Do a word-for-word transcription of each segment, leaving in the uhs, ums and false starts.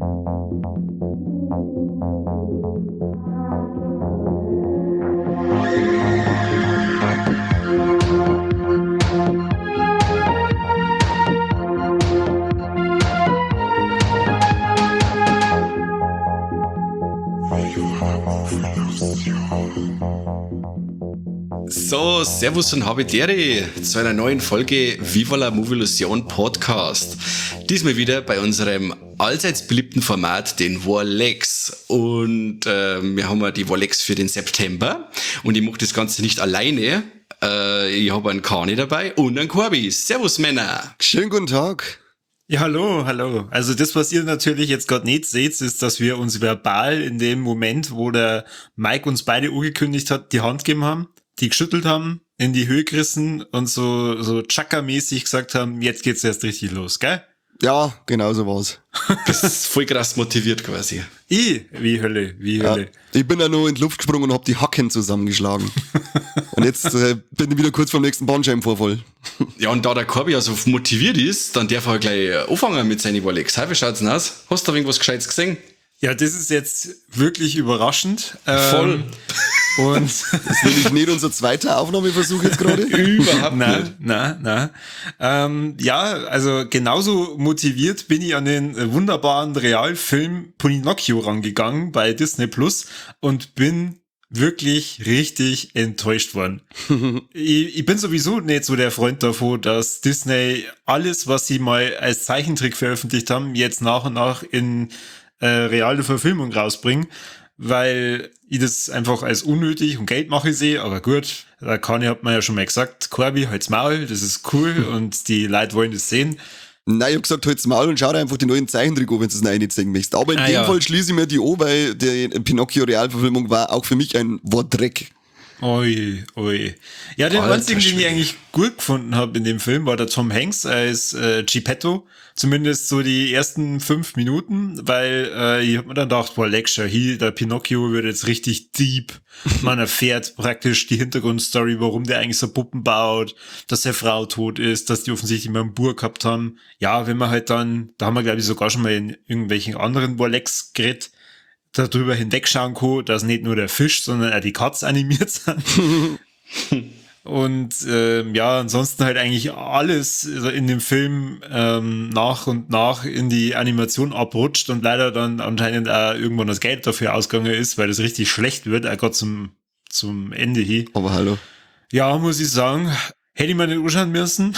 So, servus und habidere zu einer neuen Folge Viva la Movilusion Podcast. Diesmal wieder bei unserem allseits beliebten Format, den Vorlex. Und äh, wir haben ja die Vorlex für den September. Und ich mache das Ganze nicht alleine. Äh, ich habe einen Kani dabei und einen Corby. Servus, Männer. Schönen guten Tag. Ja, hallo, hallo. Also das, was ihr natürlich jetzt gerade nicht seht, ist, dass wir uns verbal in dem Moment, wo der Mike uns beide angekündigt hat, die Hand gegeben haben, die geschüttelt haben, in die Höhe gerissen und so so Chaka-mäßig gesagt haben, jetzt geht's erst richtig los, gell? Ja, genau so war's. Das ist voll krass motiviert quasi. Ich, wie Hölle, wie Hölle. Ja, ich bin ja nur in die Luft gesprungen und hab die Hacken zusammengeschlagen. Und jetzt äh, bin ich wieder kurz vor dem nächsten Bandscheibenvorfall. Ja, und da der Corby also motiviert ist, dann darf er gleich anfangen mit seinen Vorlex. Hi, wie schaut's denn aus? Hast du da irgendwas Gescheites gesehen? Ja, das ist jetzt wirklich überraschend. Voll. Ähm, und Das ist nämlich nicht unser zweiter Aufnahmeversuch jetzt gerade. Überhaupt na, nicht. na, na. Ähm, ja, also genauso motiviert bin ich an den wunderbaren Realfilm Pinocchio rangegangen bei Disney Plus und bin wirklich richtig enttäuscht worden. ich, ich bin sowieso nicht so der Freund davon, dass Disney alles, was sie mal als Zeichentrick veröffentlicht haben, jetzt nach und nach in äh, reale Verfilmung rausbringen, weil ich das einfach als unnötig und Geldmache sehe, aber gut, da kann ich, hat man ja schon mal gesagt, Corby, halt's Maul, das ist cool und die Leute wollen das sehen. Nein, ich hab gesagt, halt's Maul und schau dir einfach die neuen Zeichentrick an, wenn du es nicht sehen möchtest. Aber in Ah, dem ja. Fall schließe ich mir die an, weil die Pinocchio-Realverfilmung war auch für mich ein Wortdreck. Oi, oi. Ja, den Alter einzigen, den ich Schwede. eigentlich gut gefunden habe in dem Film, war der Tom Hanks als äh, Geppetto. Zumindest so die ersten fünf Minuten, weil äh, ich hab mir dann gedacht, boah, Lecture, hier, der Pinocchio wird jetzt richtig deep. Man erfährt praktisch die Hintergrundstory, warum der eigentlich so Puppen baut, dass seine Frau tot ist, dass die offensichtlich mal einen Bur gehabt haben. Ja, wenn man halt dann, da haben wir glaube ich sogar schon mal in irgendwelchen anderen Vorlex geredet, darüber hinwegschauen kann, dass nicht nur der Fisch, sondern auch die Katze animiert sind. Und ähm, ja, ansonsten halt eigentlich alles in dem Film ähm, nach und nach in die Animation abrutscht und leider dann anscheinend auch irgendwann das Geld dafür ausgegangen ist, weil das richtig schlecht wird, auch gerade zum, zum Ende hin. Aber hallo. Ja, muss ich sagen, hätte ich mir nicht anschauen müssen.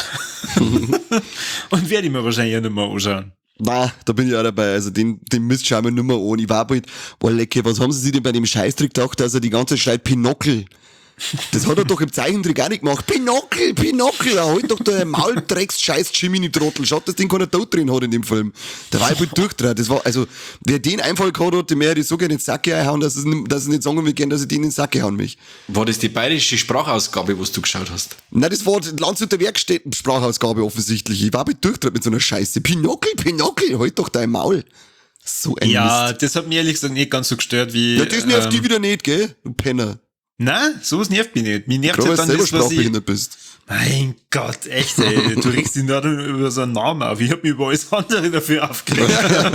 Und werde ich mir wahrscheinlich auch nicht mehr anschauen. Na, da bin ich auch dabei. Also den, den Mist schauen wir nicht mehr an. Ich war bald, boah, lecker, was haben sie sich denn bei dem Scheißtrick gedacht, dass er die ganze Zeit schreit Pinocchel? Das hat er doch im Zeichentrick auch nicht gemacht. Pinocchel, Pinocchel, halt doch der Mauldrecks scheiß Jiminy-Trottel. Schaut, dass den keiner tot drin hat in dem Film. Der war halt durchdreht. Das war, also, wer den Einfall gehabt hat, dem hätte ich so gerne in den Sack gehauen, dass es, nicht- dass es nicht sagen will, gern, dass ich den in den Sack gehauen mich. War das die bayerische Sprachausgabe, was du geschaut hast? Nein, das war die Landshuter Werkstätten-Sprachausgabe offensichtlich. Ich war halt durchdreht mit so einer Scheiße. Pinocchel, Pinocchel, halt doch dein Maul. So ein Ja, Mist. das hat mich ehrlich gesagt nicht ganz so gestört wie... Ja, das nervt ähm, dich wieder nicht, gell? Du Penner. Nein, sowas nervt mich nicht. Mich nervt Gerade weil halt du dann selber das, was ich... sprachbehindert bist. Mein Gott, echt, ey. Du regst dich da über so einen Namen auf. Ich hab mich über alles andere dafür aufgeregt.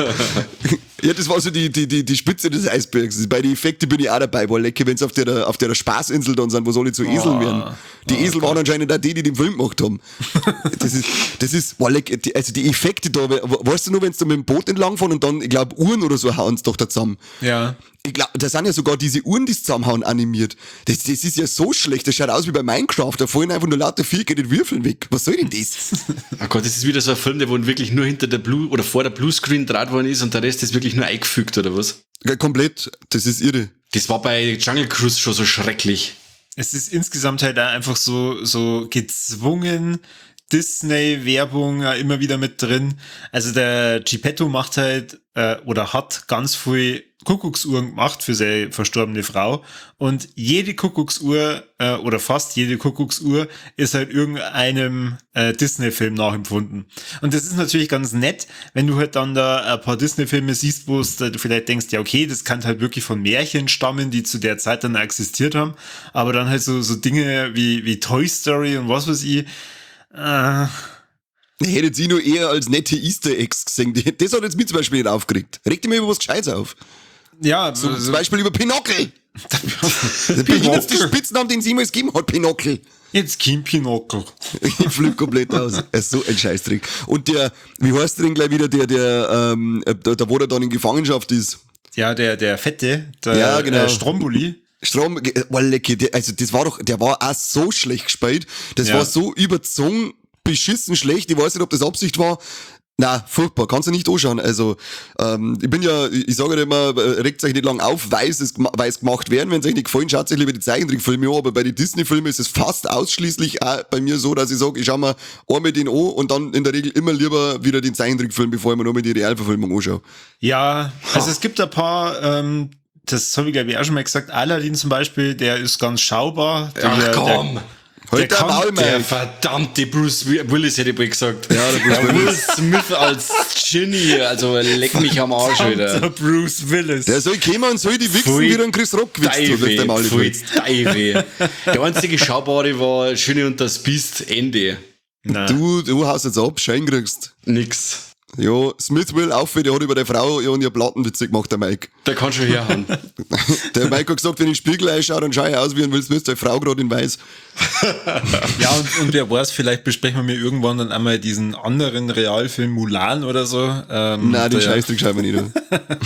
Ja, das war so die, die, die, die Spitze des Eisbergs. Bei den Effekten bin ich auch dabei. Boah, lecker, wenn sie auf der, auf der Spaßinsel dann sind, wo soll ich zu Eseln werden. Die oh Esel waren anscheinend auch die, die den Film gemacht haben. Das ist, das ist, boah, lecker, die- also die Effekte da, weißt du nur, wenn sie da mit dem Boot entlangfahren und dann, ich glaube, Uhren oder so hauen sie doch da zusammen. Ja. Ich glaube, da sind ja sogar diese Uhren, die sie zusammenhauen, animiert. Das, das ist ja so schlecht. Das schaut aus wie bei Minecraft. Da fallen einfach nur lauter viergeckte Würfeln weg. Was soll denn das? Oh Gott, das ist wieder so ein Film, der wo wirklich nur hinter der Blue oder vor der Bluescreen draht worden ist und der Rest ist wirklich nur eingefügt, oder was? Ja, komplett. Das ist irre. Das war bei Jungle Cruise schon so schrecklich. Es ist insgesamt halt auch einfach so, so gezwungen Disney-Werbung ja immer wieder mit drin. Also der Geppetto macht halt, äh, oder hat ganz viel Kuckucksuhren gemacht für seine verstorbene Frau. Und jede Kuckucksuhr, äh, oder fast jede Kuckucksuhr ist halt irgendeinem äh, Disney-Film nachempfunden. Und das ist natürlich ganz nett, wenn du halt dann da ein paar Disney-Filme siehst, wo es da du vielleicht denkst, ja okay, das kann halt wirklich von Märchen stammen, die zu der Zeit dann existiert haben. Aber dann halt so, so Dinge wie, wie Toy Story und was weiß ich, äh, hätte jetzt ich nur eher als nette Easter Eggs gesehen. Die- Das hat jetzt mich zum Beispiel nicht aufgeregt. Regt ihr mir über was Gescheites auf? Ja, So, also, zum Beispiel über Pinockel. Der behindertste Spitznamen, den es jemals gegeben hat, Pinockel. jetzt Kim Pinocchio. Ich flipp komplett aus. Er ist so ein Scheißdreck. Und der, wie heißt der denn gleich wieder, der, der, ähm, da, da wo er dann in Gefangenschaft ist? Ja, der, der Fette, der Ja, genau. äh, Stromboli. Strom, äh, oh, lecke, der, also das war doch, der war auch so schlecht gespielt. Das Ja. war so überzogen, beschissen schlecht. Ich weiß nicht, ob das Absicht war. Na, furchtbar, kannst du nicht anschauen. Also, ähm, ich bin ja, ich sage ja immer, äh, regt euch nicht lang auf, weil es, gema- weil es gemacht werden. Wenn es euch nicht gefallen, schaut euch lieber die Zeichentrickfilme an. Aber bei den Disney-Filmen ist es fast ausschließlich auch bei mir so, dass ich sage, ich schau mir einmal den an und dann in der Regel immer lieber wieder den Zeichentrickfilm, bevor ich mir nochmal die Realverfilmung anschaue. Ja, also es gibt ein paar, ähm, das habe ich glaube ich auch schon mal gesagt, Aladdin zum Beispiel, der ist ganz schaubar. Der, Ach der, komm! Der, Halt der kann- Maul, Der Mike. verdammte Bruce Willis hätte ich bald gesagt. Ja, der Bruce Der Will Smith als Ginny, also leck mich am Arsch der wieder. Bruce Willis. Der soll kommen und soll die wichsen, Pfui, wie der Chris Rock gewitzt hat, läuft der Deive, Maul pfui, nicht. Deive. Der einzige Schaubare war Schöne und das Biest, Ende. Nein. Du, du haust jetzt ab, Schein kriegst. Nix. Ja, Smith will auf, der hat über der Frau ja und ihr Plattenwitze gemacht, der Mike. Der kann schon herhauen. Der Mike hat gesagt, wenn ich in den Spiegel einschaue, dann schaue ich aus wie ein Will Smith, der Frau gerade in weiß. Ja, und, und wer weiß, vielleicht besprechen wir mir irgendwann dann einmal diesen anderen Realfilm Mulan oder so. Ähm, Nein, den der- Scheißdreck schauen wir nicht an.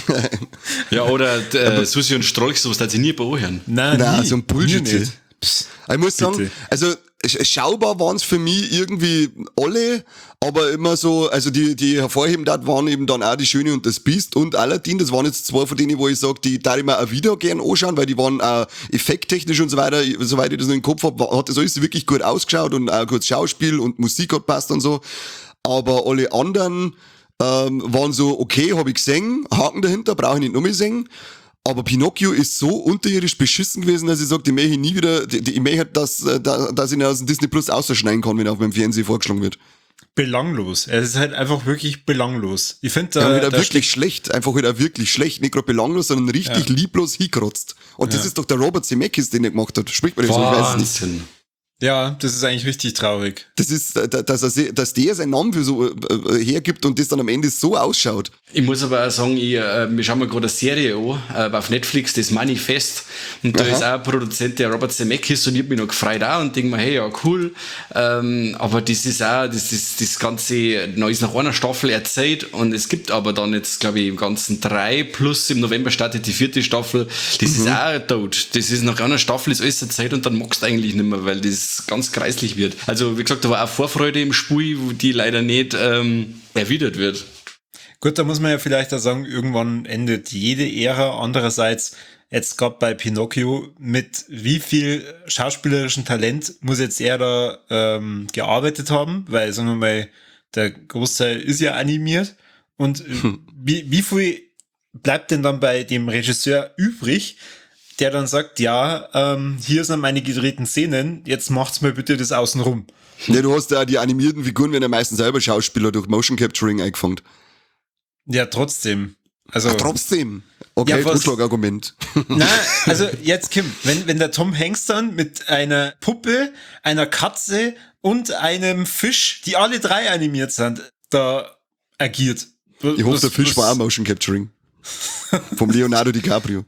Ja, oder äh, Susi und Strolch, sowas hat sie nie bei anhören. Nein, Nein, nie. so ein Bullshit. Mir nicht. Psst. Ich muss sagen, Bitte. also sch- schaubar waren es für mich irgendwie alle, aber immer so, also die, die hervorhebend hat, waren eben dann auch die Schöne und das Biest und Aladdin. Das waren jetzt zwei von denen, wo ich sage, die darf ich mir auch wieder gern anschauen, weil die waren auch effekttechnisch und so weiter, soweit ich das noch im Kopf habe, hat das alles wirklich gut ausgeschaut und auch gut Schauspiel und Musik hat passt und so. Aber alle anderen ähm, waren so, okay, habe ich gesehen, Haken dahinter, brauche ich nicht nochmal sehen. Aber Pinocchio ist so unterirdisch beschissen gewesen, dass ich sage, die möchte ich nie wieder, die, die, ich möchte, dass, äh, da- dass ich ihn aus dem Disney Plus ausschneiden kann, wenn er auf meinem Fernsehen vorgeschlagen wird. Belanglos. Es ist halt einfach wirklich belanglos. Ich finde, Ja, da, wieder da wirklich schlecht, einfach wieder wirklich schlecht, nicht gerade belanglos, sondern richtig Ja. lieblos hingekratzt. Und das ist doch der Robert Zemeckis, den er gemacht hat. Spricht man das so? Ich weiß es nicht. Wahnsinn. ja, das ist eigentlich richtig traurig. Das ist, äh, dass, er, se- dass der seinen Namen für so äh, äh, hergibt und das dann am Ende so ausschaut. Ich muss aber auch sagen, ich, äh, wir schauen mal gerade eine Serie an, äh, auf Netflix, das Manifest. Und da Aha. ist auch ein Produzent, der Robert Zemeckis, und ich hab mich noch gefreut auch und denke mir, hey, ja, cool. Ähm, aber das ist auch, das ist das Ganze noch ist nach einer Staffel erzählt und es gibt aber dann jetzt, glaube ich, im Ganzen drei, plus im November startet die vierte Staffel. Das ist auch tot. Das ist nach einer Staffel ist alles erzählt und dann magst du eigentlich nicht mehr, weil das ganz kreislich wird. Also, wie gesagt, da war auch Vorfreude im Spiel, wo die leider nicht ähm, erwidert wird. Gut, da muss man ja vielleicht auch sagen, irgendwann endet jede Ära. Andererseits, jetzt gerade bei Pinocchio, mit wie viel schauspielerischen Talent muss jetzt er da ähm, gearbeitet haben? Weil, sagen wir mal, der Großteil ist ja animiert. Und äh, wie, wie viel bleibt denn dann bei dem Regisseur übrig, der dann sagt, ja, ähm, hier sind meine gedrehten Szenen, jetzt macht's mal bitte das außenrum. Ja, du hast ja die animierten Figuren, werden ja meistens selber Schauspieler durch Motion Capturing eingefangen. Ja, trotzdem. Also, Ach, trotzdem. Okay, Ja, was- Totschlagargument. na, also jetzt Kim, wenn, wenn der Tom Hanks dann mit einer Puppe, einer Katze und einem Fisch, die alle drei animiert sind, da agiert. Ich hoffe, der Fisch war auch Motion Capturing. Vom Leonardo DiCaprio.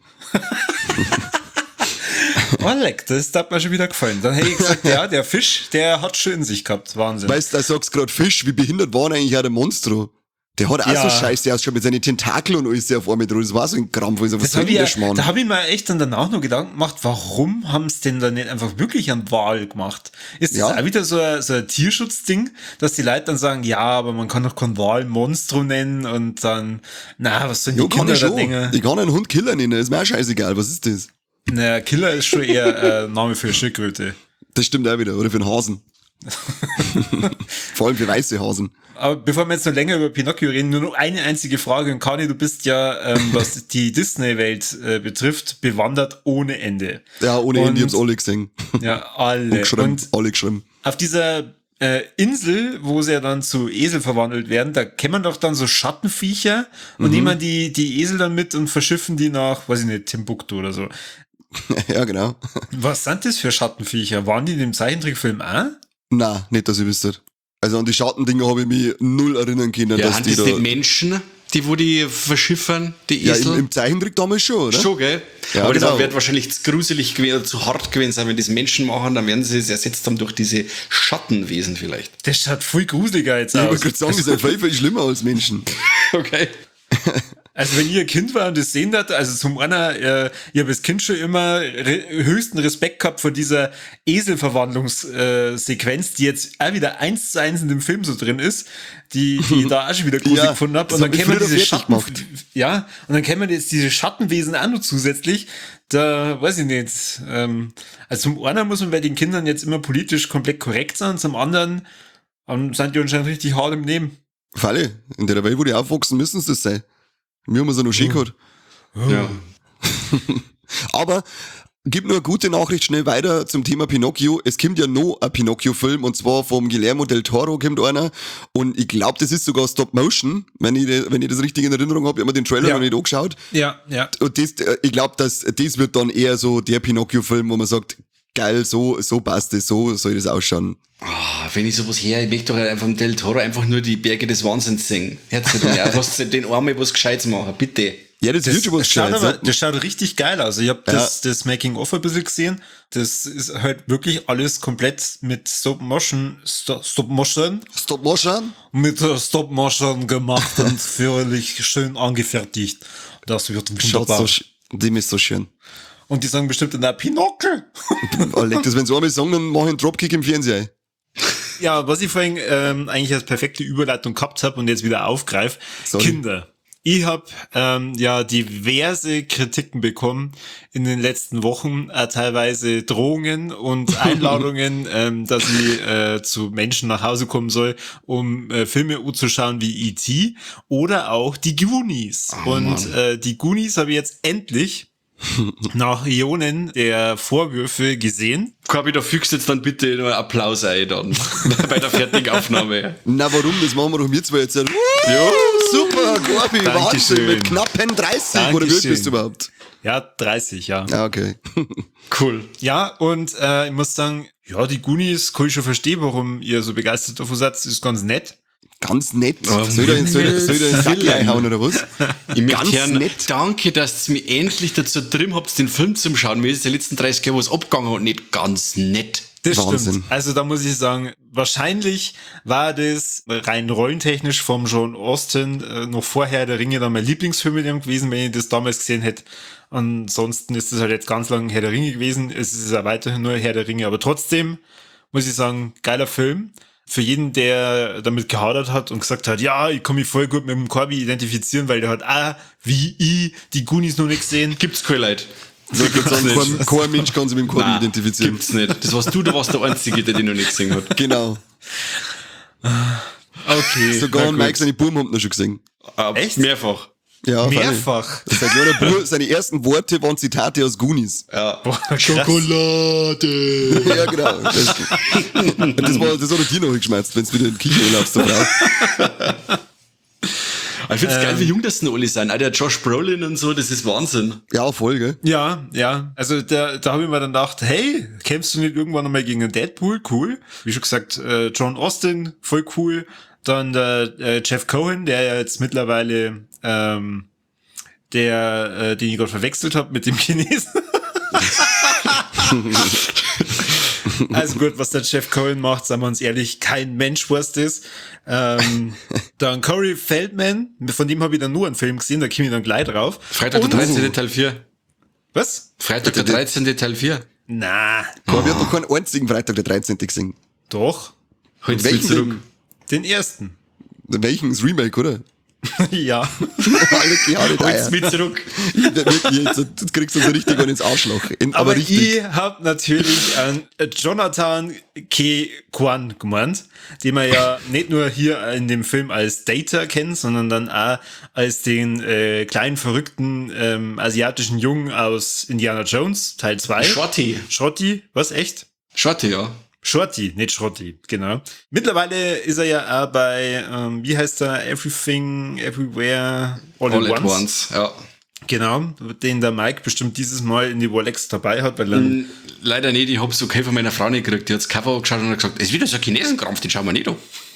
Oh, leck, das hat mir schon wieder gefallen. Dann hätte ich gesagt, ja, der Fisch, der hat schön in sich gehabt. Wahnsinn. Weißt du, da sagst du gerade Fisch, wie behindert war denn eigentlich auch der Monstro? Der hat auch Ja. so Scheiße ausgeschaut mit seinen Tentakeln und alles, der auf einmal drauf. Das war so ein Krampf, also was Das soll hab denn ich der ja, Schmarrn? da habe ich mir echt dann danach noch Gedanken gemacht, warum haben es denn dann nicht einfach wirklich einen Wal gemacht? Ist das Ja. auch wieder so ein, so ein Tierschutzding, dass die Leute dann sagen, ja, aber man kann doch keinen Wal Monstro nennen und dann, na, was sollen die Ja, kann Kinder ich da schon. denken? Ich kann einen Hund Killer nennen, ist mir auch scheißegal. Was ist das? Naja, Killer ist schon eher ein Name für eine Schildkröte. Das stimmt auch wieder. Oder für einen Hasen. Vor allem für weiße Hasen. Aber bevor wir jetzt noch länger über Pinocchio reden, nur noch eine einzige Frage. Und Kani, du bist ja, ähm, was die Disney-Welt äh, betrifft, bewandert ohne Ende. Ja, ohne Und- Ende, die haben's alle gesehen. Ja, alle. Und geschrieben, Und alle geschrieben. auf dieser äh, Insel, wo sie ja dann zu Esel verwandelt werden, da kennen doch dann so Schattenviecher und nehmen die, die Esel dann mit und verschiffen die nach, weiß ich nicht, Timbuktu oder so. Ja, genau. Was sind das für Schattenviecher? Waren die in dem Zeichentrickfilm auch? Na, nicht, dass ich wüsste. Also an die Schattendinger habe ich mich null erinnern können, Ja, dass haben die das da... die Menschen, die wo die verschiffern, die Ja, Esel? im, im Zeichentrick damals schon, oder? Schon, gell? Ja, Aber genau. das wird wahrscheinlich zu gruselig gewesen, oder zu hart gewesen sein, wenn das Menschen machen, dann werden sie es ersetzt haben durch diese Schattenwesen vielleicht. Das schaut voll gruseliger jetzt Ich aus. wollte gerade sagen, das ist ja viel, viel schlimmer als Menschen. Okay. Also wenn ihr ein Kind war und das sehen hat, also zum einen, äh, ich habe als Kind schon immer re höchsten Respekt gehabt vor dieser Eselverwandlungssequenz, die jetzt auch wieder eins zu eins in dem Film so drin ist, die, die ich da auch schon wieder gruselig Ja, gefunden habe. das Und dann hat mich kennen wir früher diese fertig Schatten, gemacht. ja, und dann kennen wir jetzt diese Schattenwesen auch noch zusätzlich. Da weiß ich nicht. Ähm, also zum einen muss man bei den Kindern jetzt immer politisch komplett korrekt sein, zum anderen ähm, sind die anscheinend richtig hart im Nehmen. Falle, in der Welt, wo die aufwachsen, müssen es das sein. Wir haben es ja noch schön gehabt. Ja. Aber gib nur eine gute Nachricht schnell weiter zum Thema Pinocchio. Es kommt ja noch ein Pinocchio-Film und zwar vom Guillermo del Toro kommt einer und ich glaube, das ist sogar Stop Motion, wenn ich, wenn ich das richtig in Erinnerung habe. Ich habe mir den Trailer Ja. noch nicht angeschaut. Ja, ja. Und das, äh, ich glaube, dass das wird dann eher so der Pinocchio-Film, wo man sagt, geil, so, so passt es, so soll das ausschauen. Ah, wenn ich sowas her, ich möchte doch einfach vom Del Toro einfach nur die Berge des Wahnsinns singen. Herzlich ja, was den Arme was Gescheites machen, bitte. Ja, das, wird schon was das, schaut Gescheites, aber, ja. das schaut richtig geil aus. Ich habe das, das Making-of ein bisschen gesehen. Das ist halt wirklich alles komplett mit Stop-Motion, Sto- Stop-Motion, Stop Motion. mit äh, Stop-Motion gemacht und völlig schön angefertigt. Das wird Schaut wunderbar. so, sch- dem ist so schön. Und die sagen bestimmt dann auch Pinocchio. Leg das, wenn sie einmal sagen, dann mach ich einen Dropkick im Fernsehen. Ja, was ich vorhin ähm, eigentlich als perfekte Überleitung gehabt habe und jetzt wieder aufgreife, Sorry. Kinder. Ich habe ähm, ja diverse Kritiken bekommen in den letzten Wochen, äh, teilweise Drohungen und Einladungen, ähm, dass ich äh, zu Menschen nach Hause kommen soll, um äh, Filme zu schauen wie E T oder auch die Goonies. Oh, und äh, die Goonies habe ich jetzt endlich nach Ionen der Vorwürfe gesehen. Kabi, da fügst jetzt dann bitte noch einen Applaus ein dann bei der Fertigaufnahme. Na, warum? Das machen wir doch wir zwei jetzt. Ja, Ja. super, Gorbi, Wahnsinn, Dankeschön. mit knappen dreißig. Oder wie alt Dankeschön. bist du überhaupt? Ja, dreißig, ja. Ja, okay. Cool. Ja, und äh, ich muss sagen, ja, die Goonies kann ich schon verstehen, warum ihr so begeistert davon seid. Ist ganz nett. Ganz nett. Oh, soll ich soll, ich- soll ich den Sack Willen. einhauen oder was? Ich möchte Ganz gern, nett. danke, dass ihr mich endlich dazu drin habt, den Film zu schauen. Mir ist die letzten dreißig Jahre was abgegangen und nicht ganz nett. Das Wahnsinn. stimmt. Also da muss ich sagen, wahrscheinlich war das rein rollentechnisch vom John Austin äh, noch vorher der Ringe dann mein Lieblingsfilm mit ihm gewesen, wenn ich das damals gesehen hätte. Ansonsten ist es halt jetzt ganz lang Herr der Ringe gewesen. Es ist ja weiterhin nur Herr der Ringe, aber trotzdem muss ich sagen, geiler Film. Für jeden, der damit gehadert hat und gesagt hat, ja, ich kann mich voll gut mit dem Corby identifizieren, weil der hat ah, wie ich die Goonies noch nicht gesehen. Gibt's keine Leute. So, ich würd sagen, kein, kein Mensch kann sich mit dem Korbi Nein, identifizieren. Gibt's nicht. Das warst du, da warst der Einzige, der den noch nicht gesehen hat. Genau. Okay. Sogar na ein gut. Mike seine Buben haben noch schon gesehen. Aber Echt? Mehrfach. Ja, Mehrfach. Sein kleiner Bub, seine ersten Worte waren Zitate aus Goonies. Ja. Boah, krass. Schokolade. Ja, genau. Das, das, war, das hat er dir noch geschmerzt, wenn du wieder in den Kino laufst, da drauf. Ich find's geil, wie jung das denn alle sind. Auch der Josh Brolin und so, das ist Wahnsinn. Ja, voll, gell? Ja, ja. Also da, da habe ich mir dann gedacht, hey, kämpfst du nicht irgendwann nochmal gegen einen Deadpool? Cool. Wie schon gesagt, äh, John Austin, voll cool. Dann der äh, Jeff Cohen, der ja jetzt mittlerweile ähm, der, äh, den ich gerade verwechselt habe mit dem Chinesen. Also gut, was der Jeff Cohen macht, sagen wir uns ehrlich, kein Mensch weiß das. Ähm, dann Corey Feldman, von dem habe ich dann nur einen Film gesehen, da komme ich dann gleich drauf. Freitag der Und- dreizehnte Teil vier. Was? Freitag der dreizehnte Teil vier. Na, Korbi hat noch keinen einzigen Freitag der dreizehnte gesehen. doch. Holt's Welchen mich zurück. denn? Den ersten. Welchen? Das Remake, oder? Ja. Alle Jahre Holt's da. mich zurück. Jetzt, jetzt kriegst du so richtig einen ins Arschloch. In, Aber, aber richtig. ich hab natürlich an Jonathan K. Kwan gemeint, den man ja nicht nur hier in dem Film als Data kennt, sondern dann auch als den äh, kleinen, verrückten ähm, asiatischen Jungen aus Indiana Jones, Teil zwei. Shorty. Shorty? Was, echt? Shorty, ja. Shorty, nicht Schrotti, genau. Mittlerweile ist er ja auch bei, ähm, wie heißt er, Everything, Everywhere, All, All at at Once. once, ja. Genau, den der Mike bestimmt dieses Mal in die Rolex dabei hat, weil er Leider nicht, ich hab's okay von meiner Frau nicht gekriegt. Die hat's Cover angeschaut und hat gesagt, es ist wieder so ein Chinesenkrampf, den schauen wir nicht an.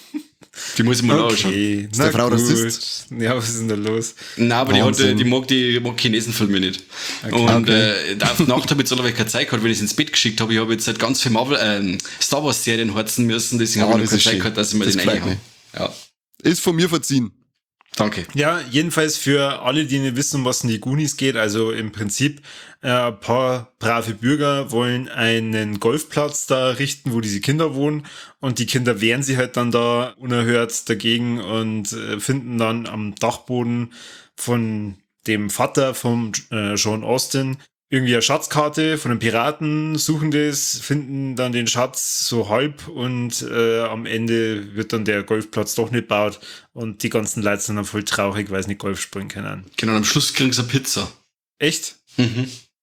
Die muss ich mal anschauen. Okay, Ist der Frau gut. Rassist? Ja, was ist denn da los? Nein, aber die, hat, Wahnsinn. die mag die mag Chinesenfilme nicht. Und Okay. äh, auf die Nacht habe ich jetzt alle keine Zeit gehabt, wenn ich es ins Bett geschickt habe. Ich habe jetzt halt ganz viel Marvel, ähm, Star Wars Serien harzen müssen, deswegen Ah, habe ich noch das keine ist Zeit schön. gehabt, dass ich mir Das den freut reinhaue. Ja, Ist von mir verziehen. danke. Ja, jedenfalls für alle, die nicht wissen, um was in die Goonies geht, also im Prinzip äh, ein paar brave Bürger wollen einen Golfplatz da richten, wo diese Kinder wohnen und die Kinder wehren sich halt dann da unerhört dagegen und äh, finden dann am Dachboden von dem Vater vom äh, John Austin irgendwie eine Schatzkarte von den Piraten, suchen das, finden dann den Schatz so halb und äh, am Ende wird dann der Golfplatz doch nicht gebaut und die ganzen Leute sind dann voll traurig, weil sie nicht Golf spielen können. Genau, am Schluss kriegen sie eine Pizza. Echt? Mhm.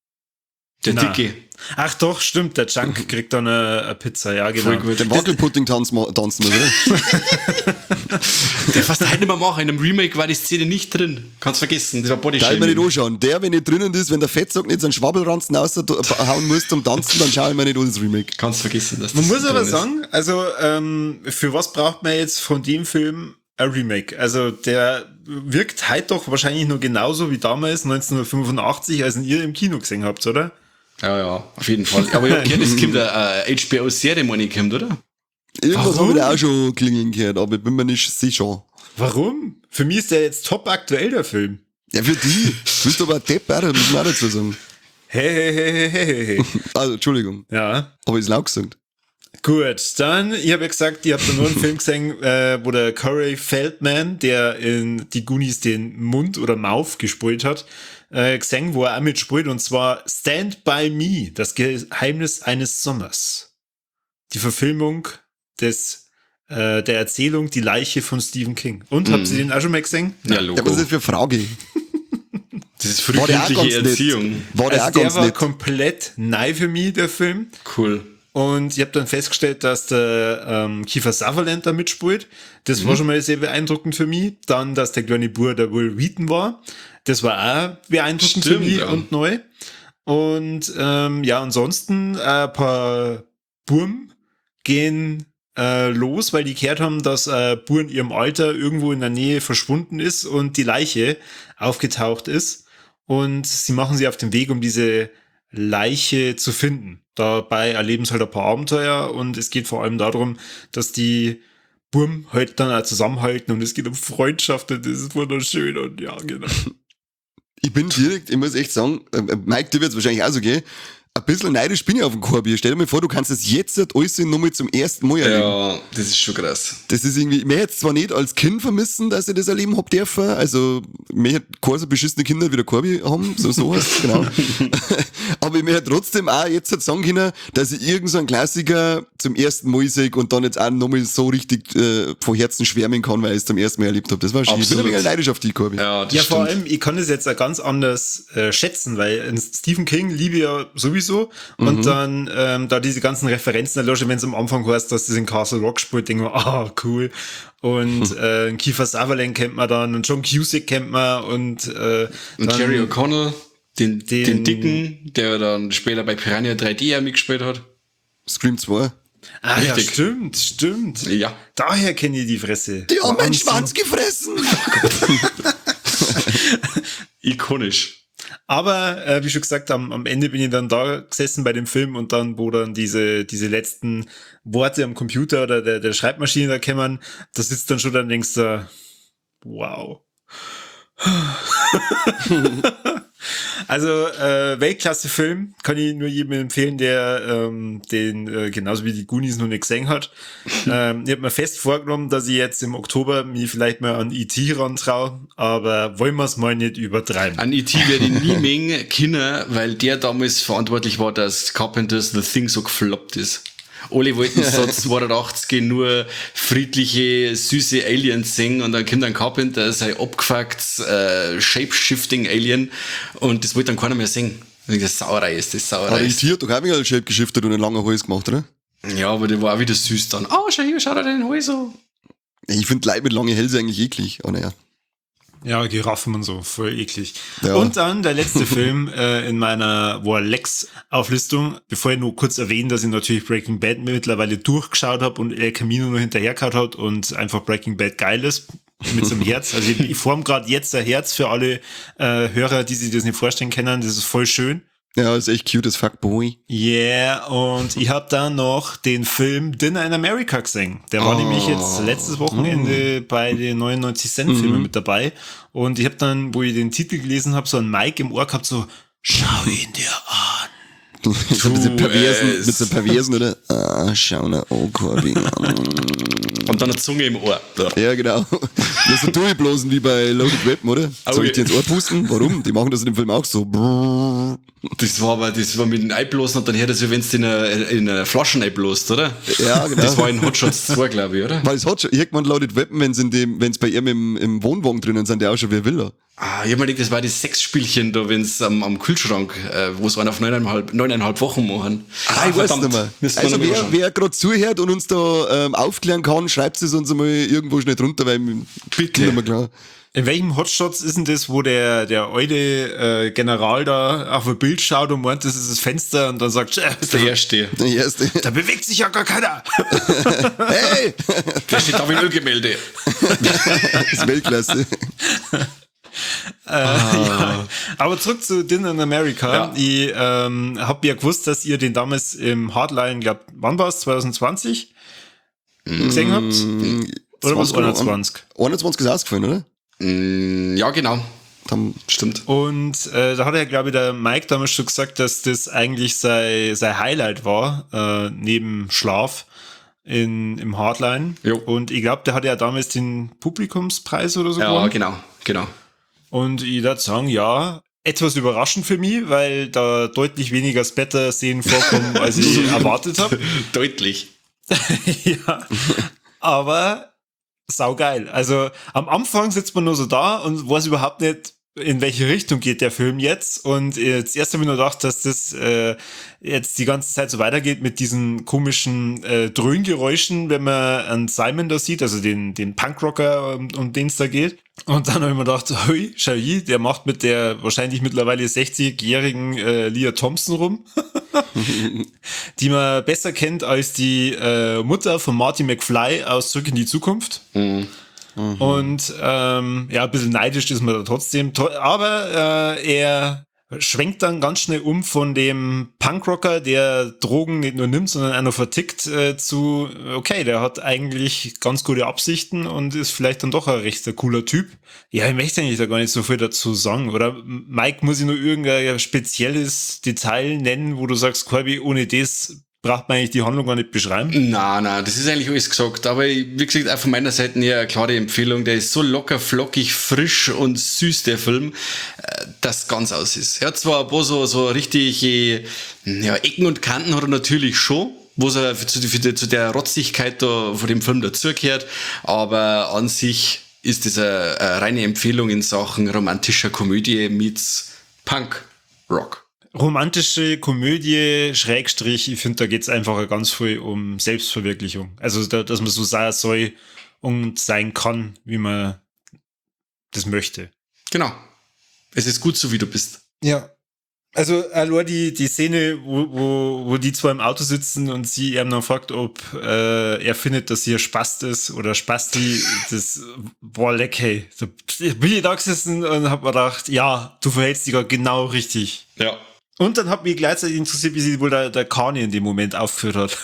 Der Na. Dicke. Ach doch, stimmt, der Junk kriegt dann eine, eine Pizza, ja genau. Voll gut. Den Wackelpudding-Tanz ma- tanzen wir, oder? Der fast heute nicht mehr machen. In einem Remake war die Szene nicht drin. Kannst vergessen. Das war Body Teil mir nicht Shaming. anschauen. Der, wenn nicht drinnen ist, wenn der Fettsack nicht so einen Schwabbelranzen raushauen muss zum Tanzen, dann schaue ich mir nicht an das Remake. Kannst vergessen, dass Man das muss aber drin ist. sagen, also ähm, für was braucht man jetzt von dem Film ein Remake? Also der wirkt heute doch wahrscheinlich nur genauso wie damals neunzehnhundertfünfundachtzig, als ihr im Kino gesehen habt, oder? Ja, ja, auf jeden Fall. Aber ich hab gehört, es kommt eine äh, H B O-Serie, meine ich, kommt, oder? Irgendwas Warum? habe ich da auch schon klingeln gehört, aber ich bin mir nicht sicher. Warum? Für mich ist der jetzt top aktuell, der Film. Ja, für die. Du bist aber ein Depp, Alter, muss man auch dazu sagen. Hey, hey, hey, hey, hey, hey. Also, Entschuldigung. Ja. Aber ist laut gesagt. Gut, dann, ich habe ja gesagt, ihr habt da nur einen Film gesehen, äh, wo der Corey Feldman, der in die Goonies den Mund oder Mouth gespielt hat, äh, gesehen, wo er auch mitspielt, und zwar Stand By Me, das Geheimnis eines Sommers. Die Verfilmung des, äh, der Erzählung Die Leiche von Stephen King. Und, habt ihr den auch schon mal gesehen? Ja, Ja, Logo. was ist das für eine Frage? Das ist War der auch frühkindliche ganz Erziehung. nett? War der Also auch der ganz war nett? komplett neu für mich, der Film. Cool. Und ich habe dann festgestellt, dass der ähm, Kiefer Sutherland da mitspielt. Das Mhm. war schon mal sehr beeindruckend für mich. Dann, dass der kleine Bur der Will Wheaton war. Das war auch beeindruckend für Stimmt, mich ja. und neu. Und ähm, ja, ansonsten äh, ein paar Burm gehen äh, los, weil die gehört haben, dass äh, Bur in ihrem Alter irgendwo in der Nähe verschwunden ist und die Leiche aufgetaucht ist. Und sie machen sie auf den Weg, um diese Leiche zu finden. Dabei erleben sie halt ein paar Abenteuer und es geht vor allem darum, dass die Burm halt dann auch zusammenhalten und es geht um Freundschaft und das ist wunderschön und ja, genau. Ich bin direkt, ich muss echt sagen, äh, Mike, dir wird es wahrscheinlich auch so gehen, ein bisschen neidisch bin ich auf den Korbi. Stell dir mal vor, du kannst das jetzt alles nochmal zum ersten Mal erleben. Ja, das ist schon krass. Das ist irgendwie, mir hätte zwar nicht als Kind vermissen, dass ich das erleben hab dürfen, also mir hätte keine so beschissene Kinder wie der Korbi haben, so so heißt genau. Aber ich mir hätte trotzdem auch jetzt halt sagen können, dass ich irgend so einen Klassiker zum ersten Mal sehe und dann jetzt auch nochmal so richtig äh, von Herzen schwärmen kann, weil ich es zum ersten Mal erlebt habe. Das war schön. Ich bin ein Absolut. wenig neidisch auf die, Korbi. Ja, das Ja, stimmt. vor allem, ich kann das jetzt auch ganz anders äh, schätzen, weil in Stephen King liebe ich ja sowieso und dann ähm, da diese ganzen Referenzen erlöschen, wenn es am Anfang heißt, dass das in Castle Rock spielt, denke ich mir, ah, cool. Und äh, Kiefer Sutherland kennt man dann und John Cusack kennt man und, äh, Und dann, Jerry O'Connell, den, den, den- Dicken, der dann später bei Piranha drei D ja mitgespielt hat. Scream zwei. Ah, ja, Richtig. stimmt, stimmt. Ja. Daher kenne ich die Fresse. Die haben meinen Wahnsinn. Schwanz gefressen! Ikonisch. Aber äh, wie schon gesagt, am, am Ende bin ich dann da gesessen bei dem Film und dann, wo dann diese diese letzten Worte am Computer oder der, der Schreibmaschine da kämmern, da sitzt dann schon dann denkst du, wow. Also äh, Weltklasse-Film, kann ich nur jedem empfehlen, der ähm, den äh, genauso wie die Goonies noch nicht gesehen hat. ähm, ich habe mir fest vorgenommen, dass ich jetzt im Oktober mich vielleicht mal an E T rantraue, aber wollen wir es mal nicht übertreiben. An E T werde ich nie mengen können, weil der damals verantwortlich war, dass Carpenters The Thing so gefloppt ist. Alle wollten so zweiundachtzig nur friedliche, süße Aliens singen und dann kommt ein Carpenter, sein abgefucktes äh, Shape-Shifting Alien und das wollte dann keiner mehr singen. Das ist Sauerei ist, das Aber Sauerei die ist. Tier hat doch auch wieder Shape geschiftet und einen langen Hals gemacht, oder? Ja, aber der war auch wieder süß dann. Oh, schau hier, schau dir den Hals an. Ich finde Leute mit langen Hälse eigentlich eklig, aber naja. Ja, Giraffen und so, voll eklig. Ja. Und dann der letzte Film äh, in meiner War-Lex-Auflistung, bevor ich nur kurz erwähne, dass ich natürlich Breaking Bad mittlerweile durchgeschaut habe und El Camino nur hinterhergehauen hat und einfach Breaking Bad geil ist, mit so einem Herz. Also ich, ich form gerade jetzt ein Herz für alle äh, Hörer, die sich das nicht vorstellen können. Das ist voll schön. Ja, ist echt cute as fuck, boy. Yeah, und ich habe dann noch den Film Dinner in America gesehen. Der war Oh. nämlich jetzt letztes Wochenende bei den neunundneunzig Cent Filmen mit dabei. Und ich habe dann, wo ich den Titel gelesen habe, so ein Mic im Ohr gehabt, so, schau ihn dir an. So ein bisschen perversen, es. mit so perversen, oder? Ah, schau na, oh, Corby. Und dann eine Zunge im Ohr. Ja, genau. Das so durchblasen wie bei Loaded Weapon, oder? Soll ich dir ins Ohr pusten? Warum? Die machen das in dem Film auch so. Das war aber, das war mit den Eiblosen und dann hört das wie wenn du in einer, in einer Flaschen einblost, oder? Ja, genau. Das war in Hot Shots zwei, glaube ich, oder? Weil es hat schon, irgendwann Loaded Weapon, wenn es in dem, wenn es bei ihm im, im Wohnwagen drinnen sind, der auch schon wie ein Villa. Ah, ich hab mal gedacht, das war das Sexspielchen da, wenn's am, am Kühlschrank, äh, wo es einer auf neuneinhalb, neuneinhalb Wochen machen. Ah, ich weiß nicht mehr. Müssen wir Also noch mal wer, schauen. wer gerade zuhört und uns da ähm, aufklären kann, schreibt es uns einmal irgendwo schnell drunter, weil Bitte. nicht mehr klar. In welchem Hotshots ist denn das, wo der, der alte äh, General da auf ein Bild schaut und meint, das ist das Fenster und dann sagt, äh, Der Erste. Der erste. da bewegt sich ja gar keiner. Hey! Der steht da wie Ölgemälde. Das ist Weltklasse. Äh, ja. Aber zurück zu Dinner in America. Ja. Ich ähm, habe ja gewusst, dass ihr den damals im Hardline, glaub, wann war es, zwanzig zwanzig gesehen habt? Oder was, einundzwanzig? einundzwanzig ist ausgefallen, oder? Mm, ja, genau. Dann Stimmt. Und äh, da hat ja, glaube ich, der Mike damals schon gesagt, dass das eigentlich sein, sein Highlight war, äh, neben Schlaf in, im Hardline. Jo. Und ich glaube, der hatte ja damals den Publikumspreis oder so Ja, gewonnen. genau, genau. Und ich würde sagen, ja, etwas überraschend für mich, weil da deutlich weniger Splatter-Szenen vorkommen, als ich erwartet habe. Deutlich. Ja, aber saugeil. Also am Anfang sitzt man nur so da und weiß überhaupt nicht, in welche Richtung geht der Film jetzt. Und jetzt erst habe ich nur gedacht, dass das äh, jetzt die ganze Zeit so weitergeht mit diesen komischen äh, Dröhngeräuschen, wenn man einen Simon da sieht, also den, den Punkrocker, um, um den es da geht. Und dann habe ich mir gedacht, hui, schau hier, der macht mit der wahrscheinlich mittlerweile sechzigjährigen äh, Leah Thompson rum, die man besser kennt als die äh, Mutter von Marty McFly aus Zurück in die Zukunft. Mhm. Und ähm, ja, ein bisschen neidisch ist man da trotzdem. To- Aber äh, er schwenkt dann ganz schnell um von dem Punkrocker, der Drogen nicht nur nimmt, sondern auch noch vertickt, äh, zu, okay, der hat eigentlich ganz gute Absichten und ist vielleicht dann doch ein recht cooler Typ. Ja, ich möchte eigentlich da gar nicht so viel dazu sagen. Oder Mike, muss ich nur irgendein spezielles Detail nennen, wo du sagst, Corby, ohne das braucht man eigentlich die Handlung gar nicht beschreiben? Na, na, das ist eigentlich alles gesagt. Aber ich- wie gesagt, auch von meiner Seite her eine klare Empfehlung. Der ist so locker, flockig, frisch und süß, der Film, äh, dass ganz aus ist. Er hat zwar ein paar so, so richtige ja, Ecken und Kanten hat er natürlich schon, wo er für, für die, zu der Rotzigkeit da von dem Film dazugehört, aber an sich ist das eine, eine reine Empfehlung in Sachen romantischer Komödie meets Punk Rock. Romantische Komödie, Schrägstrich, ich finde, da geht's einfach ganz viel um Selbstverwirklichung. Also, da, dass man so sein soll und sein kann, wie man das möchte. Genau. Es ist gut so, wie du bist. Ja. Also, allein die, die Szene, wo, wo, wo die zwei im Auto sitzen und sie ihm dann fragt, ob äh, er findet, dass sie ein Spast ist oder Spasti, das war leck, hey. Da bin ich da gesessen und hab mir gedacht, ja, du verhältst dich gerade genau richtig. Ja. Und dann hat mich gleichzeitig interessiert, wie sich wohl der, der Kani in dem Moment aufgeführt hat.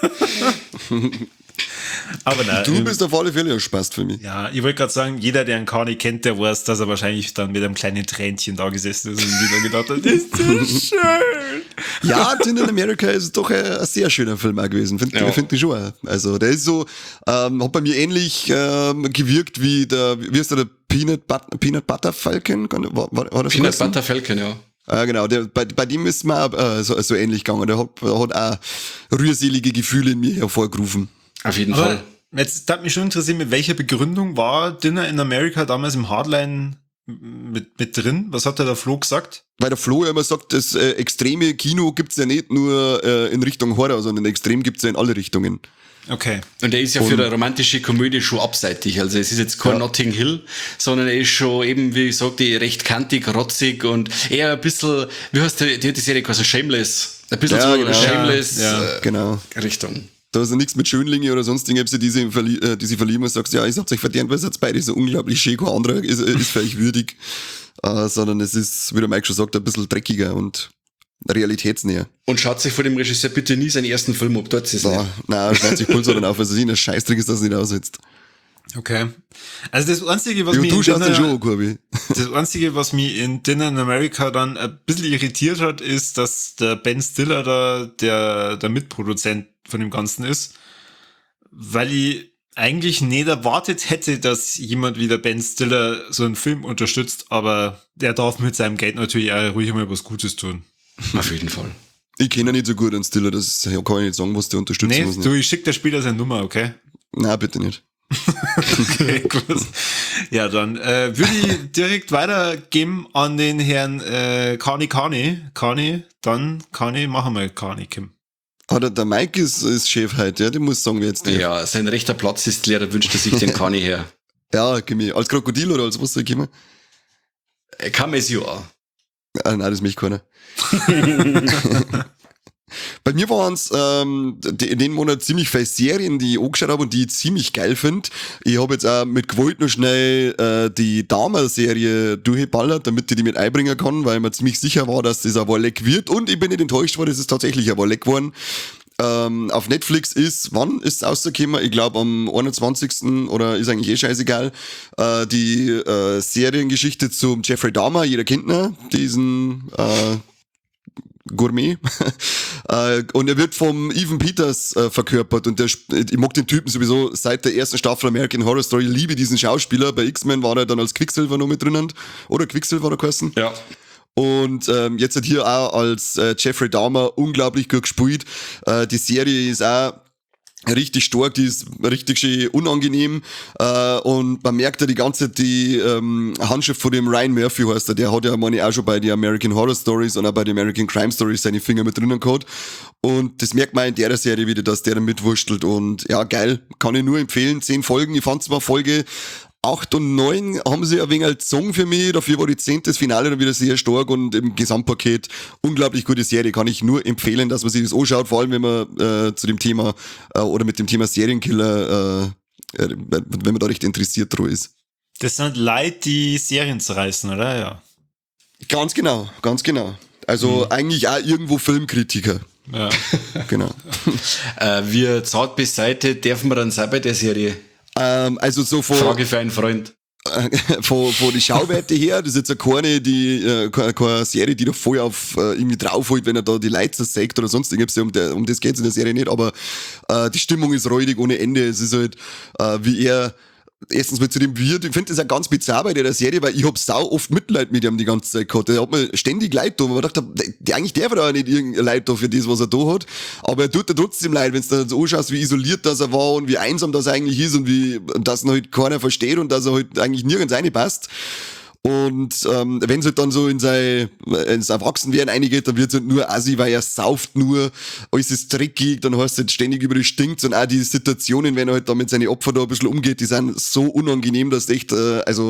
Aber nein. Du ähm, bist auf alle Fälle ein Spaß für mich. ja, ich wollte gerade sagen, jeder, der einen Kani kennt, der weiß, dass er wahrscheinlich dann mit einem kleinen Tränchen da gesessen ist und wieder gedacht hat, ist das schön. Ja, Dinner in America ist doch ein, ein sehr schöner Film auch gewesen, finde Ja. find ich schon. Auch. Also der ist so, ähm, hat bei mir ähnlich ähm, gewirkt wie der, wie ist der, der Peanut, But- Peanut Butter Falcon? War, war, war das Peanut geheißen? Butter Falcon, ja. Ah, genau, der, bei, bei dem ist mir auch, äh, so, so ähnlich gegangen. Der hat, hat auch rührselige Gefühle in mir hervorgerufen. Auf jeden Fall. Aber jetzt hat mich schon interessiert, mit welcher Begründung war Dinner in America damals im Hardline mit, mit drin? Was hat da der Flo gesagt? Weil der Flo ja immer sagt, das äh, extreme Kino gibt's ja nicht nur äh, in Richtung Horror, sondern extrem gibt's ja in alle Richtungen. Okay. Und er ist ja für eine romantische Komödie schon abseitig. Also es ist jetzt kein ja. Notting Hill, sondern er ist schon eben, wie ich sagte, recht kantig, rotzig und eher ein bisschen, wie heißt die, die hat die Serie quasi Shameless. Ein bisschen ja, so genau. Shameless ja, ja. Äh, genau. Richtung. Da ist ja nichts mit Schönlinge oder sonst irgendwas, die sie, verlie- äh, die sie verlieben und sagst, ja, ich hab's euch verdient, weil es jetzt beide so unglaublich schön, kein anderer ist, ist für euch würdig. Uh, sondern es ist, wie der Mike schon sagt, ein bisschen dreckiger und realitätsnäher. Und schaut sich vor dem Regisseur bitte nie seinen ersten Film ab, dort ist es da, nicht. Nein, schaut sich Puls dann auf, also sie ein Scheißdreck ist, dass es nicht aussitzt. Okay. Also das Einzige, was ja, mich du in schaust Dinner, dann schon, Kurbi. Das Einzige, was mich in Dinner in America dann ein bisschen irritiert hat, ist, dass der Ben Stiller da der, der Mitproduzent von dem Ganzen ist, weil ich eigentlich nicht erwartet hätte, dass jemand wie der Ben Stiller so einen Film unterstützt, aber der darf mit seinem Geld natürlich auch ruhig mal was Gutes tun. Auf jeden Fall. Ich kenne ihn nicht so gut an Stiller, das kann ich nicht sagen, was der unterstützen nee, muss. Nee, du, ich schick dir später seine Nummer, okay? Nein, bitte nicht. Okay, gut. Ja, dann äh, würde ich direkt weitergeben an den Herrn äh, Kani Kani. Kani, dann Kani, machen wir Kani, Kim. Ah, der, der Mike ist, ist Chef heute, ja, der muss sagen, wie jetzt der. Ja, sein rechter Platz ist leer, da wünscht er sich den Kani her. Ja, gib mir. Als Krokodil oder als was soll ich kommen? Kam es ja an. Ah, nein, das möchte keiner. Bei mir waren es ähm, in den Monat ziemlich viele Serien, die ich angeschaut habe und die ich ziemlich geil finde. Ich habe jetzt auch mit Gewalt noch schnell äh, die Dama-Serie durchgeballert, damit ich die mit einbringen kann, weil ich mir ziemlich sicher war, dass das ein Warleck wird und ich bin nicht enttäuscht worden, es ist tatsächlich ein Warleck geworden. Ähm, auf Netflix ist, wann ist es rausgekommen? Ich glaube am einundzwanzigsten oder ist eigentlich eh scheißegal, äh, die äh, Seriengeschichte zum Jeffrey Dahmer, jeder kennt ihn, diesen äh, Gourmet. Und er wird vom Evan Peters äh, verkörpert und der, ich mag den Typen sowieso seit der ersten Staffel American Horror Story, liebe diesen Schauspieler. Bei X-Men war er dann als Quicksilver noch mit drinnen. Oder Quicksilver war er geheißen. Ja. Und ähm, jetzt hat hier auch als äh, Jeffrey Dahmer unglaublich gut gespielt. Äh, die Serie ist auch richtig stark, die ist richtig schön unangenehm äh, und man merkt ja die ganze die ähm, Handschrift von dem Ryan Murphy heißt er, der hat ja meine ich auch schon bei den American Horror Stories und auch bei den American Crime Stories seine Finger mit drinnen gehabt und das merkt man in der Serie wieder, dass der da mitwurstelt und ja geil, kann ich nur empfehlen, zehn Folgen, ich fand zwar Folge acht und neun haben sie ein wenig als Song für mich, dafür war die zehnte das Finale dann wieder sehr stark und im Gesamtpaket unglaublich gute Serie, kann ich nur empfehlen, dass man sich das anschaut, vor allem wenn man äh, zu dem Thema äh, oder mit dem Thema Serienkiller, äh, äh, wenn man da recht interessiert dran ist. Das sind Leute, die Serien zerreißen, oder? Ja. Ganz genau, ganz genau. Also mhm. eigentlich auch irgendwo Filmkritiker. Ja. Genau. äh, wie zart beiseite dürfen wir dann sein bei der Serie? Ähm, also so von, Frage für einen Freund. von, von die Schauwerte her, das ist jetzt eine keine, die, äh, keine, keine Serie, die da voll auf äh, irgendwie draufholt, wenn er da die Leute zersägt oder sonst irgendwas. Um, der, um das geht's in der Serie nicht, aber äh, die Stimmung ist räudig ohne Ende. Es ist halt, äh, wie er erstens mal zu dem wird. Ich finde das auch ganz bizarr bei der Serie, weil ich hab sau oft Mitleid mit ihm die ganze Zeit gehabt. Er hat mir ständig Leid da, wo man dachte, die, eigentlich darf er da nicht irgendein Leid da für das, was er da hat. Aber er tut da trotzdem leid, wenn du so anschaust, wie isoliert das er war und wie einsam das eigentlich ist und wie, dass ihn halt keiner versteht und dass er halt eigentlich nirgends reinpasst. Und ähm, wenn es halt dann so in sein ins Erwachsenwerden eingeht, dann wird es halt nur assi, weil er sauft nur, alles ist dreckig, dann heißt es halt ständig über die stinkt und auch die Situationen, wenn er halt da mit seinen Opfern da ein bisschen umgeht, die sind so unangenehm, dass echt, äh, also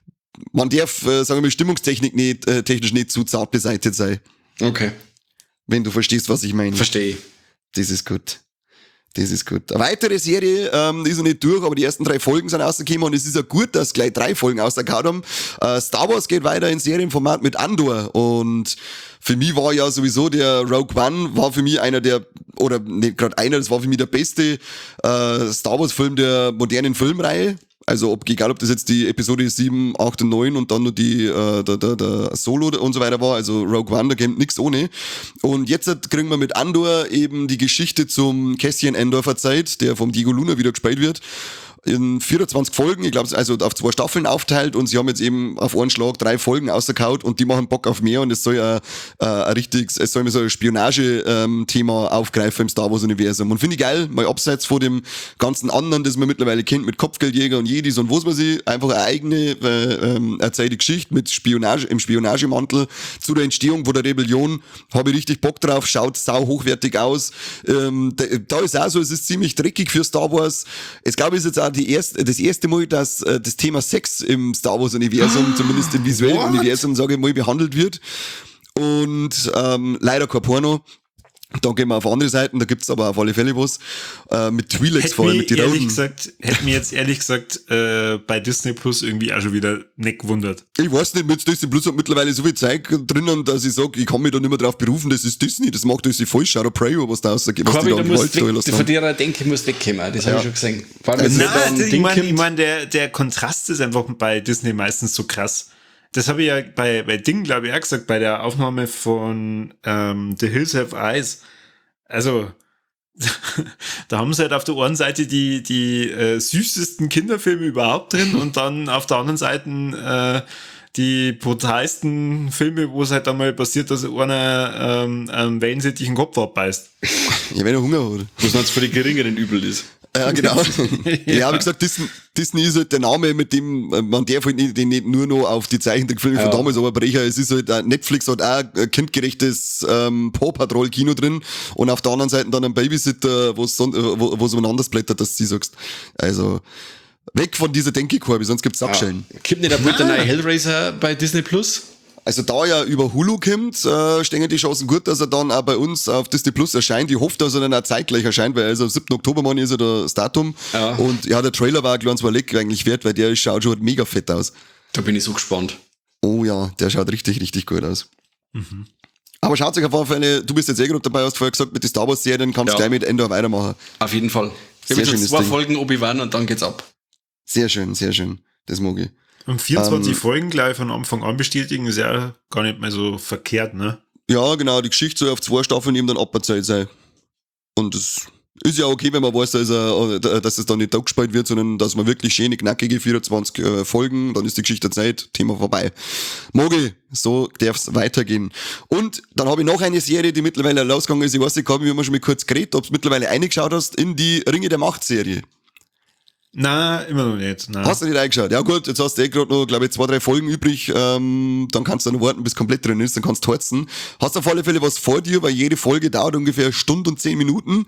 man darf, äh, sagen wir mal, Stimmungstechnik nicht, äh, technisch nicht zu zart beseitigt sein. Okay. Wenn du verstehst, was ich meine. Verstehe. Das ist gut. Das ist gut. Eine weitere Serie, ähm, die ist noch nicht durch, aber die ersten drei Folgen sind rausgekommen und es ist ja gut, dass gleich drei Folgen rausgekommen haben. Äh, Star Wars geht weiter in Serienformat mit Andor und für mich war ja sowieso der Rogue One, war für mich einer der, oder nicht gerade einer, das war für mich der beste äh, Star Wars Film der modernen Filmreihe. Also ob, egal ob das jetzt die Episode sieben, acht und neun und dann nur die äh, der, der, der Solo und so weiter war, also Rogue One, da kommt nix ohne. Und jetzt kriegen wir mit Andor eben die Geschichte zum Cassian Andor verzeiht, der vom Diego Luna wieder gespielt wird. in vierundzwanzig Folgen, ich glaube, also auf zwei Staffeln aufteilt und sie haben jetzt eben auf einen Schlag drei Folgen ausgekaut und die machen Bock auf mehr und es soll ja äh, ein richtiges, es soll mal so ein Spionage-Thema ähm, aufgreifen im Star Wars-Universum. Und finde ich geil, mal abseits von dem ganzen anderen, das man mittlerweile kennt, mit Kopfgeldjäger und Jedis und was weiß ich, einfach eine eigene äh, ähm, erzählte Geschichte mit Spionage, im Spionagemantel zu der Entstehung von der Rebellion. Habe ich richtig Bock drauf, schaut sau hochwertig aus. Ähm, da, da ist auch so, es ist ziemlich dreckig für Star Wars. Es glaube ich ist jetzt auch die erste, das erste Mal, dass äh, das Thema Sex im Star Wars Universum, zumindest im visuellen What? Universum, sage ich mal, behandelt wird. Und ähm, leider kein Porno. Da gehen wir auf andere Seiten, da gibt's aber auf alle Fälle was. Äh, mit Twi'leks vor allem, mit den ehrlich Roten. gesagt, hätte mir jetzt ehrlich gesagt äh, bei Disney Plus irgendwie auch schon wieder nicht gewundert. Ich weiß nicht, mit Disney Plus hat mittlerweile so viel Zeug drinnen, dass ich sage, ich kann mich da nicht mehr drauf berufen, das ist Disney, das macht das falsch, Shadow Prey, was da ausgeht, was Komm, die da da im muss Wald da weg, gelassen von haben. der denke ich, muss wegkommen, das Ja. habe ich schon gesehen. Vor allem, wenn Nein, so da ein ich Ding meine, ich kommt. mein, der, der Kontrast ist einfach bei Disney meistens so krass. Das habe ich ja bei, bei Ding, glaube ich, auch gesagt, bei der Aufnahme von ähm, The Hills Have Eyes. Also, da haben sie halt auf der einen Seite die, die äh, süßesten Kinderfilme überhaupt drin und dann auf der anderen Seite äh, die brutalsten Filme, wo es halt einmal passiert, dass einer ähm, einen wellensittigen Kopf abbeißt. Ja, wenn er Hunger hat. Was man jetzt für die geringeren übel ist. Ja, genau. Ja, wie gesagt, Disney, Disney ist halt der Name, mit dem, äh, man darf halt nicht, den nicht nur noch auf die Zeichentrickfilme Ja. von damals aber es ist halt, auch, Netflix hat auch ein kindgerechtes ähm, Paw Patrol Kino drin und auf der anderen Seite dann ein Babysitter, wo's son- äh, wo wo so anders blättert, dass du sagst. Also, weg von dieser Denkekorbe, sonst gibt's Sackschellen. Ja. Gibt nicht ein bald der neue Hellraiser bei Disney Plus? Also da ja über Hulu kommt, äh, stehen die Chancen gut, dass er dann auch bei uns auf Disney Plus erscheint. Ich hoffe, dass er dann auch zeitgleich erscheint, weil also am siebten Oktober, Mann, ist ja das Datum. Ja. Und ja, der Trailer war ein kleines Leck eigentlich wert, weil der schaut schon mega fett aus. Da bin ich so gespannt. Oh ja, der schaut richtig, richtig gut aus. Aber schaut sich auf jeden Fall, du bist jetzt eh gerade dabei, hast vorher gesagt, mit den Star Wars Serien kannst du Ja. gleich mit Endor weitermachen. Auf jeden Fall. Ich Sehr habe jetzt schon schönes zwei Ding. Folgen Obi-Wan und dann geht's ab. Sehr schön, sehr schön. Das mag ich. Und vierundzwanzig Ähm, Folgen gleich von Anfang an bestätigen, ist ja gar nicht mehr so verkehrt, ne? Ja, genau, die Geschichte soll auf zwei Staffeln eben dann aberzählt sein. Und das ist ja okay, wenn man weiß, dass, er, dass es dann nicht abgespielt wird, sondern dass man wirklich schöne, knackige vierundzwanzig äh, Folgen, dann ist die Geschichte der Zeit, Thema vorbei. Mogi, so darf's weitergehen. Und dann habe ich noch eine Serie, die mittlerweile losgegangen ist. Ich weiß nicht, wie wir schon mal kurz geredet, ob du mittlerweile eingeschaut hast in die Ringe der Macht-Serie. Na, immer noch nicht. Nein. Hast du nicht eingeschaut? Ja gut, jetzt hast du eh gerade noch, glaube ich, zwei, drei Folgen übrig. Ähm, dann kannst du noch warten, bis komplett drin ist, dann kannst du heizen. Hast auf alle Fälle was vor dir, weil jede Folge dauert ungefähr eine Stunde und zehn Minuten.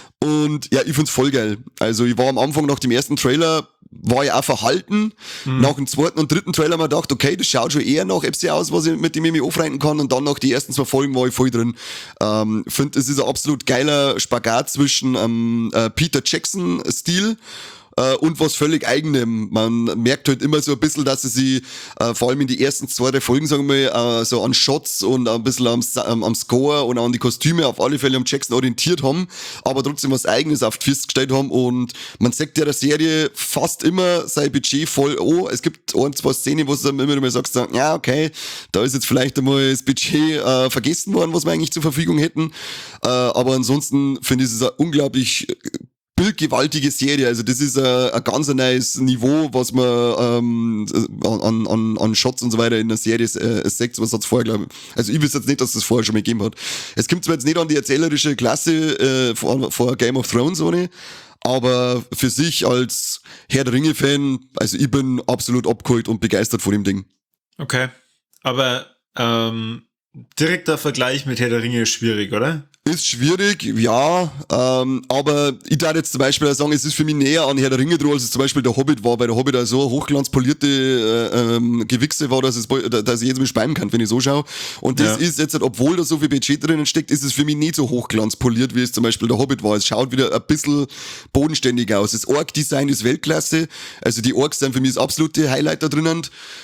Und ja, ich find's voll geil. Also ich war am Anfang nach dem ersten Trailer, war ich auch verhalten. Mhm. Nach dem zweiten und dritten Trailer habe ich gedacht, okay, das schaut schon eher nach Epsi aus, was ich, mit dem ich mich aufreiten kann. Und dann nach die ersten zwei Folgen war ich voll drin. Ähm, finde, es ist ein absolut geiler Spagat zwischen ähm, äh, Peter Jackson-Stil äh, und was völlig eigenem. Man merkt halt immer so ein bisschen, dass sie sich äh, vor allem in die ersten zwei, drei Folgen, sagen wir mal, äh, so an Shots und ein bisschen am, am, am Score und an die Kostüme auf alle Fälle am Jackson orientiert haben, aber trotzdem was Eigenes auf die Füße gestellt haben und man sagt ja der Serie fast immer sein Budget voll an. Es gibt ein, zwei Szenen, wo du immer wieder mal sagst, so, ja okay, da ist jetzt vielleicht einmal das Budget äh, vergessen worden, was wir eigentlich zur Verfügung hätten, äh, aber ansonsten finde ich es ein unglaublich bildgewaltige Serie, also das ist ein, ein ganz neues Niveau, was man ähm, an, an, an Shots und so weiter in der Serie äh, sieht, was hat's vorher, glaube ich. Also ich wüsste jetzt nicht, dass das vorher schon mal gegeben hat. Es kommt zwar jetzt nicht an die erzählerische Klasse äh, vor, vor Game of Thrones ohne, aber für sich als Herr der Ringe-Fan, also ich bin absolut abgeholt und begeistert von dem Ding. Okay. Aber ähm, direkter Vergleich mit Herr der Ringe ist schwierig, oder? Ist schwierig, ja, ähm, aber ich darf jetzt zum Beispiel auch sagen, es ist für mich näher an Herr der Ringe dran, als es zum Beispiel der Hobbit war, weil der Hobbit auch so hochglanzpolierte äh, ähm, Gewichse war, dass, es, dass ich jetzt mal speimen kann, wenn ich so schaue. Und das Ja. ist jetzt, obwohl da so viel Budget drinnen steckt, ist es für mich nicht so hochglanzpoliert, wie es zum Beispiel der Hobbit war. Es schaut wieder ein bisschen bodenständig aus. Das Ork-Design ist Weltklasse, also die Orks sind für mich das absolute Highlight da drinnen.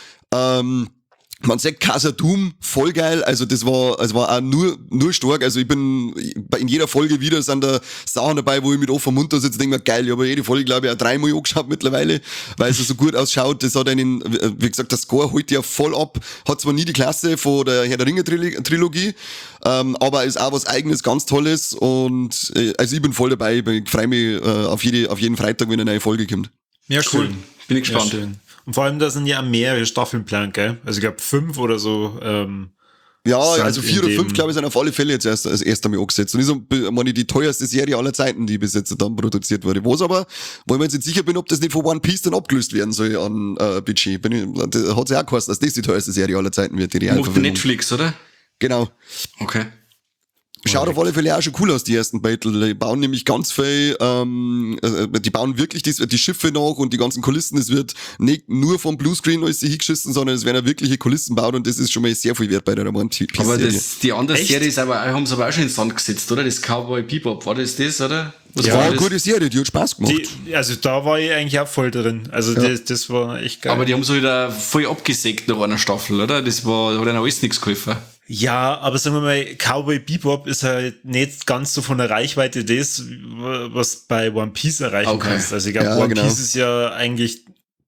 Ähm, Man sagt Casa Doom, voll geil, also das war, es war auch nur, nur stark, also ich bin, in jeder Folge wieder sind da Sachen dabei, wo ich mit offenem Mund da sitze und denke mir, geil, ich habe jede Folge, glaube ich, auch dreimal angeschaut mittlerweile, weil es so gut ausschaut, das hat einen, wie gesagt, der Score holt ja voll ab, hat zwar nie die Klasse von der Herr der Ringe Trilogie, ähm, aber ist auch was Eigenes, ganz Tolles und, äh, also ich bin voll dabei, ich freue mich äh, auf, jede, auf jeden Freitag, wenn eine neue Folge kommt. Ja, Cool. schön. Bin ich gespannt. Ja, schön. Und vor allem, da sind ja mehrere Staffeln geplant, gell? Also ich glaube fünf oder so. Ähm, Ja, sind also in vier oder dem- fünf, glaube ich, sind auf alle Fälle jetzt erst, als erst einmal angesetzt. Und ist, so, meine ich, die teuerste Serie aller Zeiten, die bis jetzt dann produziert wurde. Was aber, wo ich mir jetzt nicht sicher bin, ob das nicht von One Piece dann abgelöst werden soll an äh, Budget. Bin ich, das hat sich auch geheißen, dass das die teuerste Serie aller Zeiten wird, die Macht Realverfilmung. Netflix, oder? Genau. Okay. Schaut auf alle Fälle auch schon cool aus, die ersten Battle. Die bauen nämlich ganz viel, ähm, äh, die bauen wirklich die, die Schiffe nach und die ganzen Kulissen. Es wird nicht nur vom Bluescreen alles hingeschissen, sondern es werden auch wirkliche Kulissen bauen und das ist schon mal sehr viel wert bei der One Piece Aber Serie. das, die andere Echt? Serie ist aber, haben sie aber auch schon in den Sand gesetzt, oder? Das Cowboy Bebop, war das das, oder? Was Das war war eine das? gute Serie, die hat Spaß gemacht. die, also da war ich eigentlich auch voll drin. Also das, das war echt geil. Aber die haben so wieder voll abgesägt nach einer Staffel, oder? Das war, hat ihnen alles nichts geholfen. Ja, aber sagen wir mal, Cowboy Bebop ist halt nicht ganz so von der Reichweite das, was bei One Piece erreichen Okay. kannst. Also ich glaube, Ja, One genau. Piece ist ja eigentlich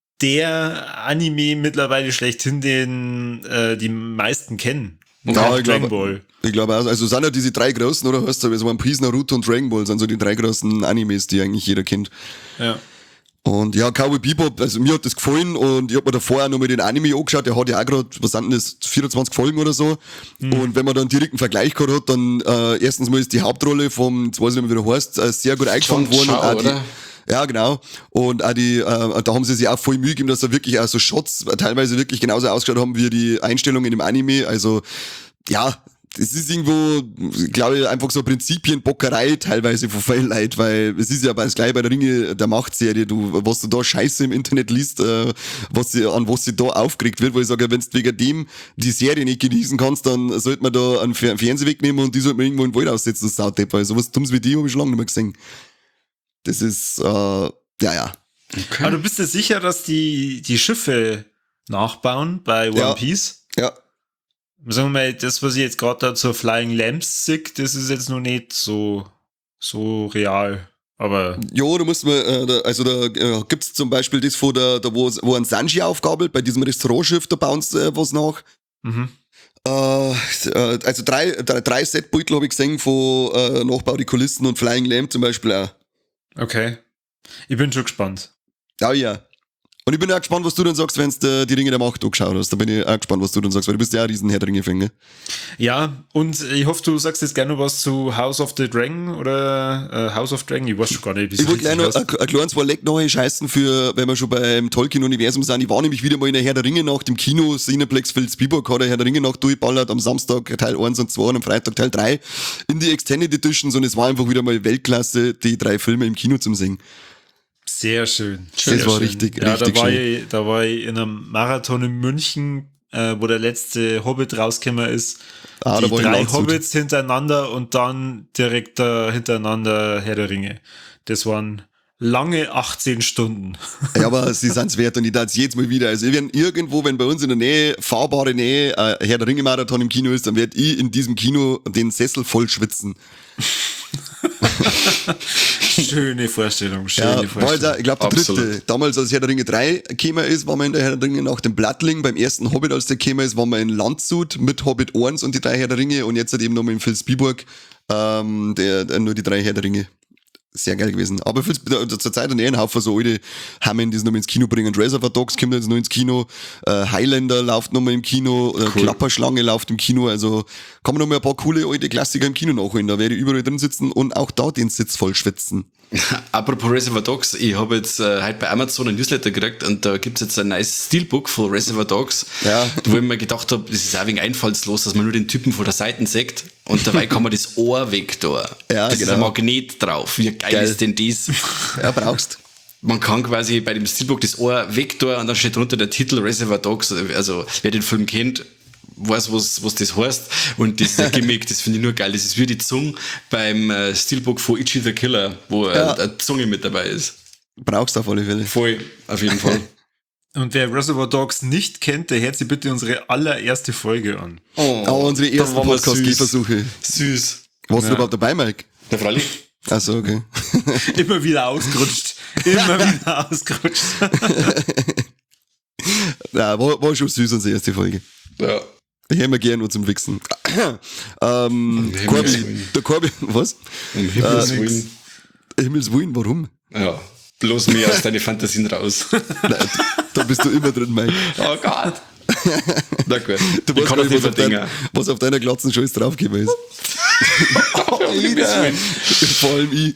der Anime mittlerweile schlechthin, den äh, die meisten kennen. Und Ja, auch ich Dragon glaube- Ball. Ich glaube auch, also sind ja diese drei großen, oder hast du, also One Piece, Naruto und Dragon Ball sind so die drei großen Animes, die eigentlich jeder kennt. Ja. Und ja, Cowboy Bebop, also mir hat das gefallen und ich hab mir davor auch noch mal den Anime angeschaut, der hat ja auch gerade, was sind denn das, vierundzwanzig Folgen oder so. Mhm. Und wenn man dann direkt einen Vergleich gehabt hat, dann äh, erstens mal ist die Hauptrolle vom, jetzt weiß ich nicht mehr, wie der heißt, äh, sehr gut eingefangen John worden. Und Chow, auch die, oder? ja, genau. Und auch die, äh, da haben sie sich auch voll Mühe gegeben, dass da wirklich auch so Shots teilweise wirklich genauso ausgeschaut haben wie die Einstellungen im Anime. Also, ja, das ist irgendwo, glaube ich, einfach so Prinzipienbockerei teilweise von vielen Leuten, weil es ist ja bei, gleich bei der Ringe der Macht-Serie, du, was du da Scheiße im Internet liest, äh, was sie, an was sie da aufgeregt wird, wo ich sage, wenn du wegen dem die Serie nicht genießen kannst, dann sollte man da einen Fer- Fernseher wegnehmen und die sollte man irgendwo in den Wald aussetzen, das Sautepp, weil sowas Dummes wie die habe ich schon lange nicht mehr gesehen. Das ist, äh, ja, ja. Aber du bist dir sicher, dass die die Schiffe nachbauen bei One Ja. Piece? Ja, Sagen wir mal, das, was ich jetzt gerade da zur Flying Lamps sehe, das ist jetzt noch nicht so, so real. Aber ja, da muss man, äh, da, also da äh, gibt's zum Beispiel das, wo, der, da, wo, wo ein Sanji aufgabelt, bei diesem Restaurantschiff, da bauen sie äh, was nach. mhm. Äh, äh, also drei, drei, drei Setbeutel habe ich gesehen von äh, Nachbau die Kulissen und Flying Lamp zum Beispiel auch. Okay. Ich bin schon gespannt. Ja, ja. Und ich bin auch gespannt, was du dann sagst, wenn du äh, die Ringe der Macht angeschaut hast. Da bin ich auch gespannt, was du dann sagst, weil du bist ja auch ein riesen Herr der Ringe-Fan, gell? Ja, und ich hoffe, du sagst jetzt gerne noch was zu House of the Dragon oder äh, House of Dragon. Ich weiß schon gar nicht, wie es Ich wollte gleich noch richtig heißt. ein, ein kleines Vorleck noch scheißen für, wenn wir schon beim Tolkien-Universum sind. Ich war nämlich wieder mal in der Herr der Ringe Nacht im Kino. Cineplex Vilsbiburg hat der Herr der Ringe Nacht durchballert. Am Samstag Teil eins und zwei und am Freitag Teil drei in die Extended Editions und es war einfach wieder mal Weltklasse, die drei Filme im Kino zum Singen. Sehr schön. Das Sehr war schön. richtig, ja, richtig da war schön. Ich, da war ich in einem Marathon in München, äh, wo der letzte Hobbit rausgekommen ist. Ah, die da war ich in drei Landshut. Hobbits hintereinander und dann direkt da hintereinander Herr der Ringe. Das waren lange achtzehn Stunden. Ja, aber sie sind's wert und ich darf jetzt mal wieder. Also, wenn irgendwo, wenn bei uns in der Nähe, fahrbare Nähe, äh, Herr der Ringe-Marathon im Kino ist, dann werd ich in diesem Kino den Sessel voll schwitzen. Schöne Vorstellung, schöne Ja, war Vorstellung. jetzt auch, ich glaube, der Absolut. dritte. Damals, als Herr der Ringe drei gekommen ist, waren wir in der Herr der Ringe nach dem Blattling. Beim ersten Hobbit, als der gekommen ist, waren wir in Landshut mit Hobbit eins und die drei Herr der Ringe und jetzt halt eben nochmal in Vilsbiburg, ähm, der, der, nur die drei Herr der Ringe. Sehr geil gewesen. Aber für, zur Zeit dann eh ein Haufen so alte Hammen, die es nochmal ins Kino bringen. Reservoir Dogs kommt jetzt noch ins Kino. Äh, Highlander läuft nochmal im Kino. Äh, Cool. Klapperschlange läuft im Kino. Also kann man nochmal ein paar coole alte Klassiker im Kino nachholen. Da werde ich überall drin sitzen und auch da den Sitz voll schwitzen. Apropos Reservoir Dogs, ich habe jetzt äh, heute bei Amazon ein Newsletter gekriegt und da gibt's jetzt ein nice Steelbook von Reservoir Dogs, Ja. wo ich mir gedacht habe, das ist auch wegen einfallslos, dass man nur den Typen von der Seite sieht und dabei kann man das Ohr weg da. Ja, das ist genau. ein Magnet drauf. Wie geil, Geil. ist denn das? Ja, brauchst. Man kann quasi bei dem Steelbook das Ohr weg da und dann steht drunter der Titel Reservoir Dogs. Also wer den Film kennt, weiß, was, was das heißt. Und das ist ein Gimmick, das finde ich nur geil. Das ist wie die Zunge beim äh, Steelbook von Itchy the Killer, wo äh, Ja. eine Zunge mit dabei ist. Brauchst auf alle Fälle. Voll, auf jeden Fall. Und wer Reservoir Dogs nicht kennt, der hört sich bitte unsere allererste Folge an. Oh, Aber unsere da ersten waren wir Podcast-Gehversuche. Süß. Warst Ja. du überhaupt dabei, Mike? Der Fralli? Achso, okay. Immer wieder ausgerutscht. Immer wieder ausgerutscht. Ja, war, war schon süß, unsere erste Folge. Ja. Ich hätte mir gern nur zum Wichsen. ähm, Himmels Corby, Willen. der Corby, was? Um Himmels Äh, Willen. Himmels Willen, warum? Ja, bloß mehr aus deinen Fantasien raus. Nein, da bist du immer drin, Mike. Oh Gott. Na gut. Du Ich weißt kann gar das nicht, nicht was auf, dein, verdingen. was auf deiner glatzen Scheiß draufgekommen ist. Vor allem ich.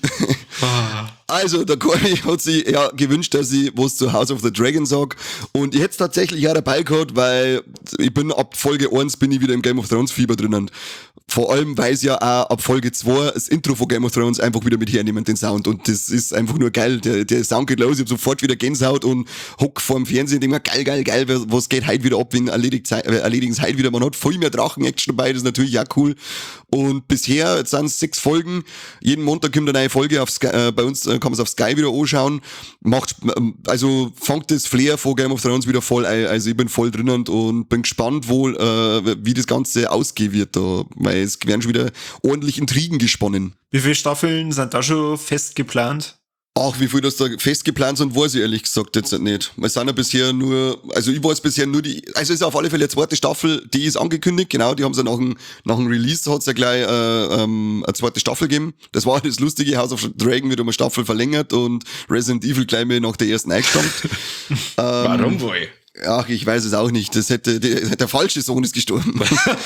Also, der Corey hat sich ja gewünscht, dass ich was zu House of the Dragon sag. Und ich hätte es tatsächlich auch dabei gehabt, weil ich bin ab Folge eins bin ich wieder im Game of Thrones Fieber drinnen. Vor allem, weil es ja auch ab Folge zwei das Intro von Game of Thrones einfach wieder mit hernehmen, den Sound. Und das ist einfach nur geil. Der, der Sound geht los, ich hab sofort wieder Gänsehaut und hock vor dem Fernsehen und denk mir, geil, geil, geil, was geht heute wieder ab, wenn erledigt, äh, erledigen es heute wieder. Man hat viel mehr Drachen-Action dabei, das ist natürlich auch cool. Und bisher, jetzt sind es sechs Folgen, jeden Montag kommt eine neue Folge auf Sky, äh, bei uns äh, kann man es auf Sky wieder anschauen. Macht, ähm, also fängt das Flair von Game of Thrones wieder voll ein. Also ich bin voll drin und, und bin gespannt wohl, äh, wie das Ganze ausgehen wird da, weil es werden schon wieder ordentlich Intrigen gesponnen. Wie viele Staffeln sind da schon fest geplant? Ach, wie viel das da fest geplant sind, weiß ich ehrlich gesagt jetzt nicht. Wir sind ja bisher nur, also ich weiß bisher nur die, also ist auf alle Fälle die zweite Staffel, die ist angekündigt, genau, die haben sie nach dem, nach dem Release hat's ja gleich äh, ähm, eine zweite Staffel gegeben. Das war das Lustige, House of the Dragon wird um eine Staffel verlängert und Resident Evil gleich mal nach der ersten eingestammt. ähm, Warum wohl? Ach, ich weiß es auch nicht. Das hätte, der, der falsche Sohn ist gestorben.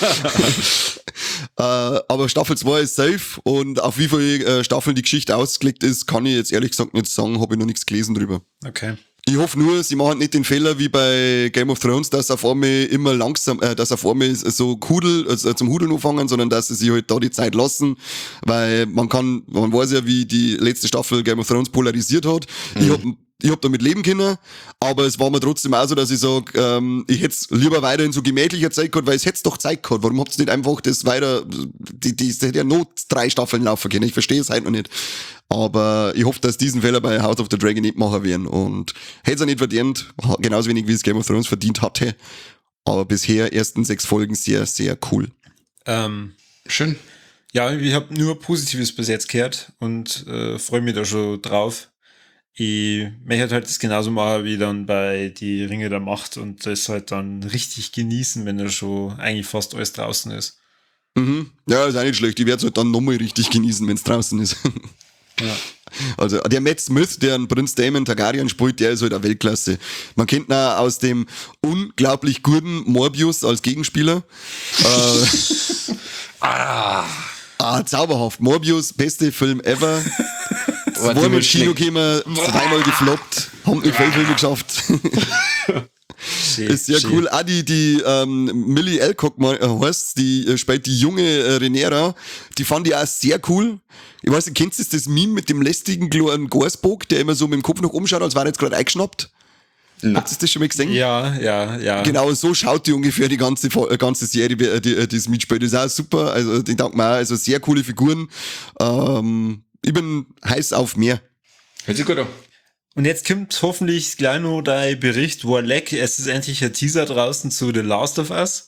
äh, aber Staffel zwei ist safe und auf wie viele äh, Staffeln die Geschichte ausgelegt ist, kann ich jetzt ehrlich gesagt nicht sagen, habe ich noch nichts gelesen drüber. Okay. Ich hoffe nur, sie machen nicht den Fehler wie bei Game of Thrones, dass auf einmal immer langsam, äh, dass auf einmal so Kudel, also zum Hudeln anfangen, sondern dass sie sich halt da die Zeit lassen, weil man kann, man weiß ja, wie die letzte Staffel Game of Thrones polarisiert hat. Mhm. Ich hab Ich hab damit leben können, aber es war mir trotzdem auch so, dass ich sag, ähm, ich hätte lieber weiterhin so gemächlicher Zeit gehabt, weil es hätte doch Zeit gehabt. Warum habt ihr nicht einfach das weiter, die, die, die hätte ja noch drei Staffeln laufen können. Ich verstehe es halt noch nicht. Aber ich hoffe, dass diesen Fehler bei House of the Dragon nicht machen werden und hätte es auch nicht verdient, genauso wenig wie es Game of Thrones verdient hatte. Aber bisher ersten sechs Folgen sehr, sehr cool. Ähm, Schön. ja, ich habe nur Positives bis jetzt gehört und äh, freue mich da schon drauf. Ich möchte halt das genauso machen wie dann bei die Ringe der Macht und das halt dann richtig genießen, wenn da schon eigentlich fast alles draußen ist. Mhm. Ja, ist auch nicht schlecht. Ich werde es halt dann nochmal richtig genießen, wenn es draußen ist. Ja. Also der Matt Smith, der einen Prinz Daemon Targaryen spielt, der ist halt eine Weltklasse. Man kennt ihn auch aus dem unglaublich guten Morbius als Gegenspieler. äh, Ah. ah, zauberhaft. Morbius, beste Film ever. Zweimal ins Kino gekommen, zweimal gefloppt, haben nicht viele Filme geschafft. Schön, ist sehr schön. cool. Auch die, die ähm, Millie Alcock mal, äh, heißt, die äh, spielt die junge äh, Rhaenyra, die fand ich auch sehr cool. Ich weiß nicht, kennst du das, das Meme mit dem lästigen kleinen Gorsburg, der immer so mit dem Kopf nach oben schaut, als wäre er jetzt gerade eingeschnappt? Na. Habt ihr das schon mal gesehen? Ja, ja, ja. Genau, so schaut die ungefähr die ganze, äh, ganze Serie, die, die, die das mitspielt. Das ist auch super, also ich danke mir auch, also sehr coole Figuren. Ähm, ich bin heiß auf mehr. Hört sich gut an. Und jetzt kommt hoffentlich gleich noch dein Bericht, wo leck, es ist endlich ein Teaser draußen zu The Last of Us.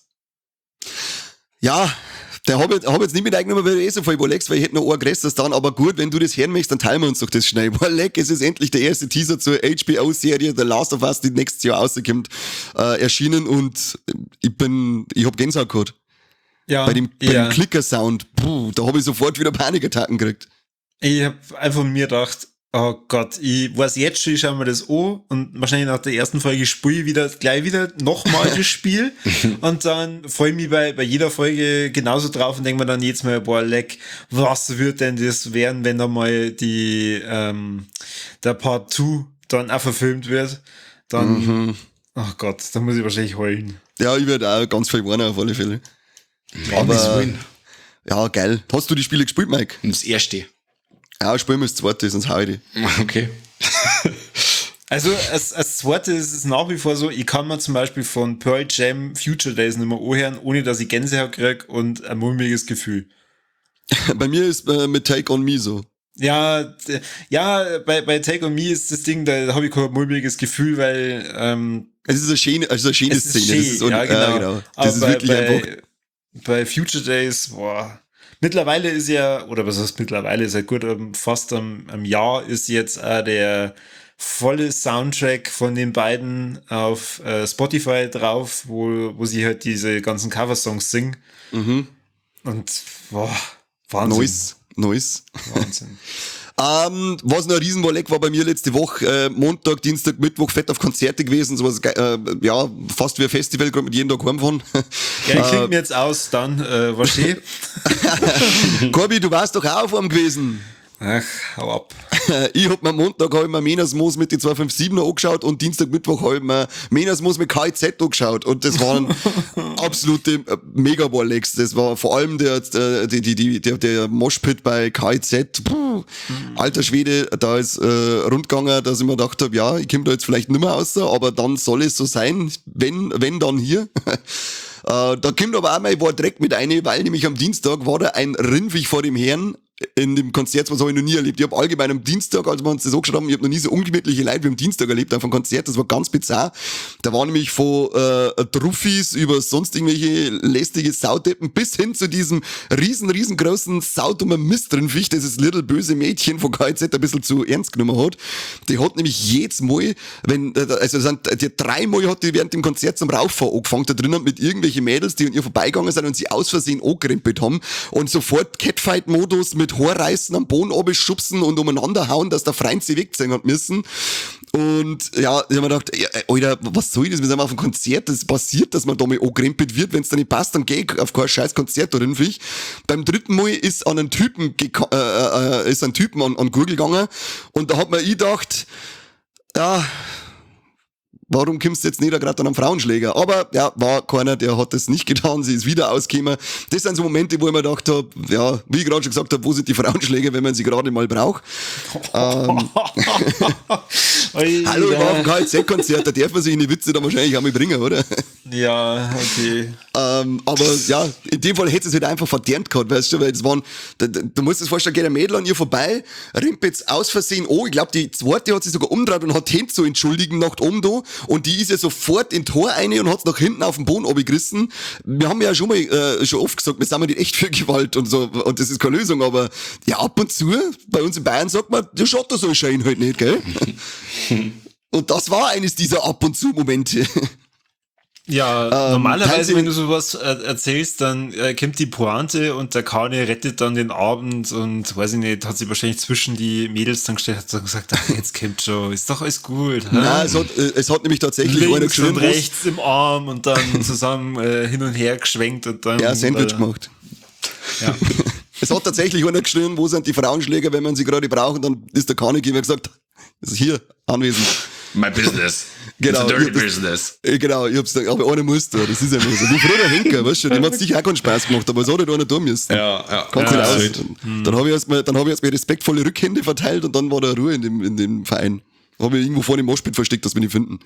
Ja, der habe ich hab jetzt nicht mit eingenommen, weil du eh so viel überlegst, weil ich hätte noch ein größeres dann, aber gut, wenn du das hören möchtest, dann teilen wir uns doch das schnell. Boah, leck, es ist endlich der erste Teaser zur H B O-Serie The Last of Us, die nächstes Jahr rauskommt, äh, erschienen und ich bin, ich hab Gänsehaut gehabt. Ja, Bei dem, bei ja. dem Klicker-Sound, puh, da habe ich sofort wieder Panikattacken gekriegt. Ich habe einfach mir gedacht, oh Gott, ich weiß jetzt schon, ich schaue mir das an und wahrscheinlich nach der ersten Folge spiele ich wieder, gleich wieder nochmal das Spiel und dann freue ich mich bei, bei jeder Folge genauso drauf und denke mir dann jetzt mal, boah, leck, was wird denn das werden, wenn da mal die, ähm, der Part zwei dann auch verfilmt wird, dann, Mhm. oh Gott, da muss ich wahrscheinlich heulen. Ja, ich werde auch ganz viel warnen auf alle Fälle. Aber Aber, ja, geil. Hast du die Spiele gespielt, Mike? das erste. Ja, spielen wir das zweite, sonst hau ich die. Okay. Also als, als zweites ist es nach wie vor so, ich kann mir zum Beispiel von Pearl Jam Future Days nicht mehr anhören, ohne dass ich Gänsehaut kriege und ein mulmiges Gefühl. Bei mir ist äh, mit Take on Me so. Ja, d- ja, bei, bei Take on Me ist das Ding, da habe ich kein mulmiges Gefühl, weil ähm, Es ist eine schöne, also eine schöne es ist Szene. schön, das ist un- ja, genau. Äh, genau. Das Aber ist bei, wirklich bei, einfach. bei Future Days, boah. Mittlerweile ist ja, oder was heißt mittlerweile, seit gut ähm, fast am, am Jahr ist jetzt äh, der volle Soundtrack von den beiden auf äh, Spotify drauf, wo, wo sie halt diese ganzen Coversongs singen. Mhm. Und boah, Wahnsinn. Nice, nice. Wahnsinn. Ähm, was noch ein Riesenwolleck war bei mir letzte Woche, äh, Montag, Dienstag, Mittwoch, fett auf Konzerte gewesen, sowas, äh, ja, fast wie ein Festival, gerade mit jedem Tag heimfahren. Ja, ich klinge mir jetzt aus, dann, äh, was schön. Corby, du warst doch auch auf einem gewesen. Ach, hau ab. Ich hab mir am Montag hab ich mir Menasmoos mit den zwei fünf sieben angeschaut und Dienstag, Mittwoch hab ich mir Menasmoos mit K I Z angeschaut und das waren absolute Mega-Warlegs. Das war vor allem der, der, die, die, der, der Moshpit bei K I Z. Puh, alter Schwede, da ist äh, rundgegangen, dass ich mir gedacht hab, ja, ich komm da jetzt vielleicht nicht mehr raus, aber dann soll es so sein, wenn, wenn dann hier. Äh, da kommt aber auch mal, ich war direkt mit eine, weil nämlich am Dienstag war da ein Rinnviech vor dem Herrn in dem Konzert, was habe ich noch nie erlebt. Ich habe allgemein am Dienstag, als wir uns das angeschaut haben, ich habe noch nie so ungemütliche Leute wie am Dienstag erlebt auf einem Konzert, das war ganz bizarr. Da waren nämlich von äh, Truffis über sonst irgendwelche lästige Saudeppen bis hin zu diesem riesen, riesengroßen saudummer Mistrinficht, das das little böse Mädchen von K I Z ein bisschen zu ernst genommen hat. Die hat nämlich jedes Mal, wenn, also sind, die dreimal hat die während dem Konzert zum Rauffahren angefangen, da drinnen mit irgendwelchen Mädels, die an ihr vorbeigegangen sind und sie aus Versehen angerempelt haben und sofort Catfight-Modus mit Haarreißen am Boden abschubsen und umeinander hauen, dass der Freund sie wegziehen hat müssen. Und ja, ich hab mir gedacht, ey, Alter, was soll das? Wir sind auf einem Konzert, das passiert, dass man da mal angerempelt wird. Wenn es dann nicht passt, dann geh ich auf kein scheiß Konzert da drin. Beim dritten Mal ist an einen Typen, geka- äh, äh, ist ein Typen an, an Gurgel gegangen und da hat mir ich gedacht, ja, warum kommst du jetzt nicht gerade an einen Frauenschläger? Aber ja, war keiner, der hat das nicht getan, sie ist wieder ausgekommen. Das sind so Momente, wo ich mir gedacht habe, ja, wie ich gerade schon gesagt habe, wo sind die Frauenschläger, wenn man sie gerade mal braucht? ähm, Hallo, ich war auf dem K I Z-Konzert, da darf man sich in die Witze dann wahrscheinlich auch mal bringen, oder? Ja, okay. Ähm, aber ja, in dem Fall hätte es halt einfach verdient gehabt, weißt du, weil das waren, da, da, du musst dir das vorstellen, geht ein Mädel an ihr vorbei, rimpelt aus Versehen an, ich glaube, die zweite hat sich sogar umgedreht und hat Hände zu entschuldigen nach oben da, und die ist ja sofort in Tor rein und hat's nach hinten auf den Boden abgerissen. Wir haben ja schon mal, äh, schon oft gesagt, wir sind ja nicht echt für Gewalt und so, und das ist keine Lösung, aber ja, ab und zu, bei uns in Bayern sagt man, der Schotter soll scheinen halt nicht, gell? Und das war eines dieser ab und zu Momente. Ja, Ähm, normalerweise, Teilsinn- wenn du sowas äh, erzählst, dann äh, kommt die Pointe und der Kane rettet dann den Abend und weiß ich nicht, hat sich wahrscheinlich zwischen die Mädels dann gestellt, hat dann gesagt, ach, jetzt kommt schon, ist doch alles gut. Hä? Nein, es hat, äh, es hat nämlich tatsächlich einer Links geschrien, und wo's- rechts im Arm und dann zusammen äh, hin und her geschwenkt und dann. ja, Sandwich äh, gemacht. Ja. Es hat tatsächlich einer geschrien, wo sind die Frauenschläger, wenn man sie gerade braucht, dann ist der Kaniki immer gesagt, das ist hier, anwesend. My business. Genau. It's a dirty Ich hab das- business. Äh, Genau, ich hab's gesagt, aber einer muss da, das ist ja immer so. Wie früher der Henker, weißt du, dem hat's sicher auch keinen Spaß gemacht, aber es hat halt einer tun müssen. Ja, ja. Ganz ja, ja, aus. absolut. Dann, dann habe ich erstmal, dann habe ich erstmal respektvolle Rückhände verteilt und dann war da Ruhe in dem, in dem Verein. Habe ich irgendwo vor dem Moshpit versteckt, dass wir nicht finden.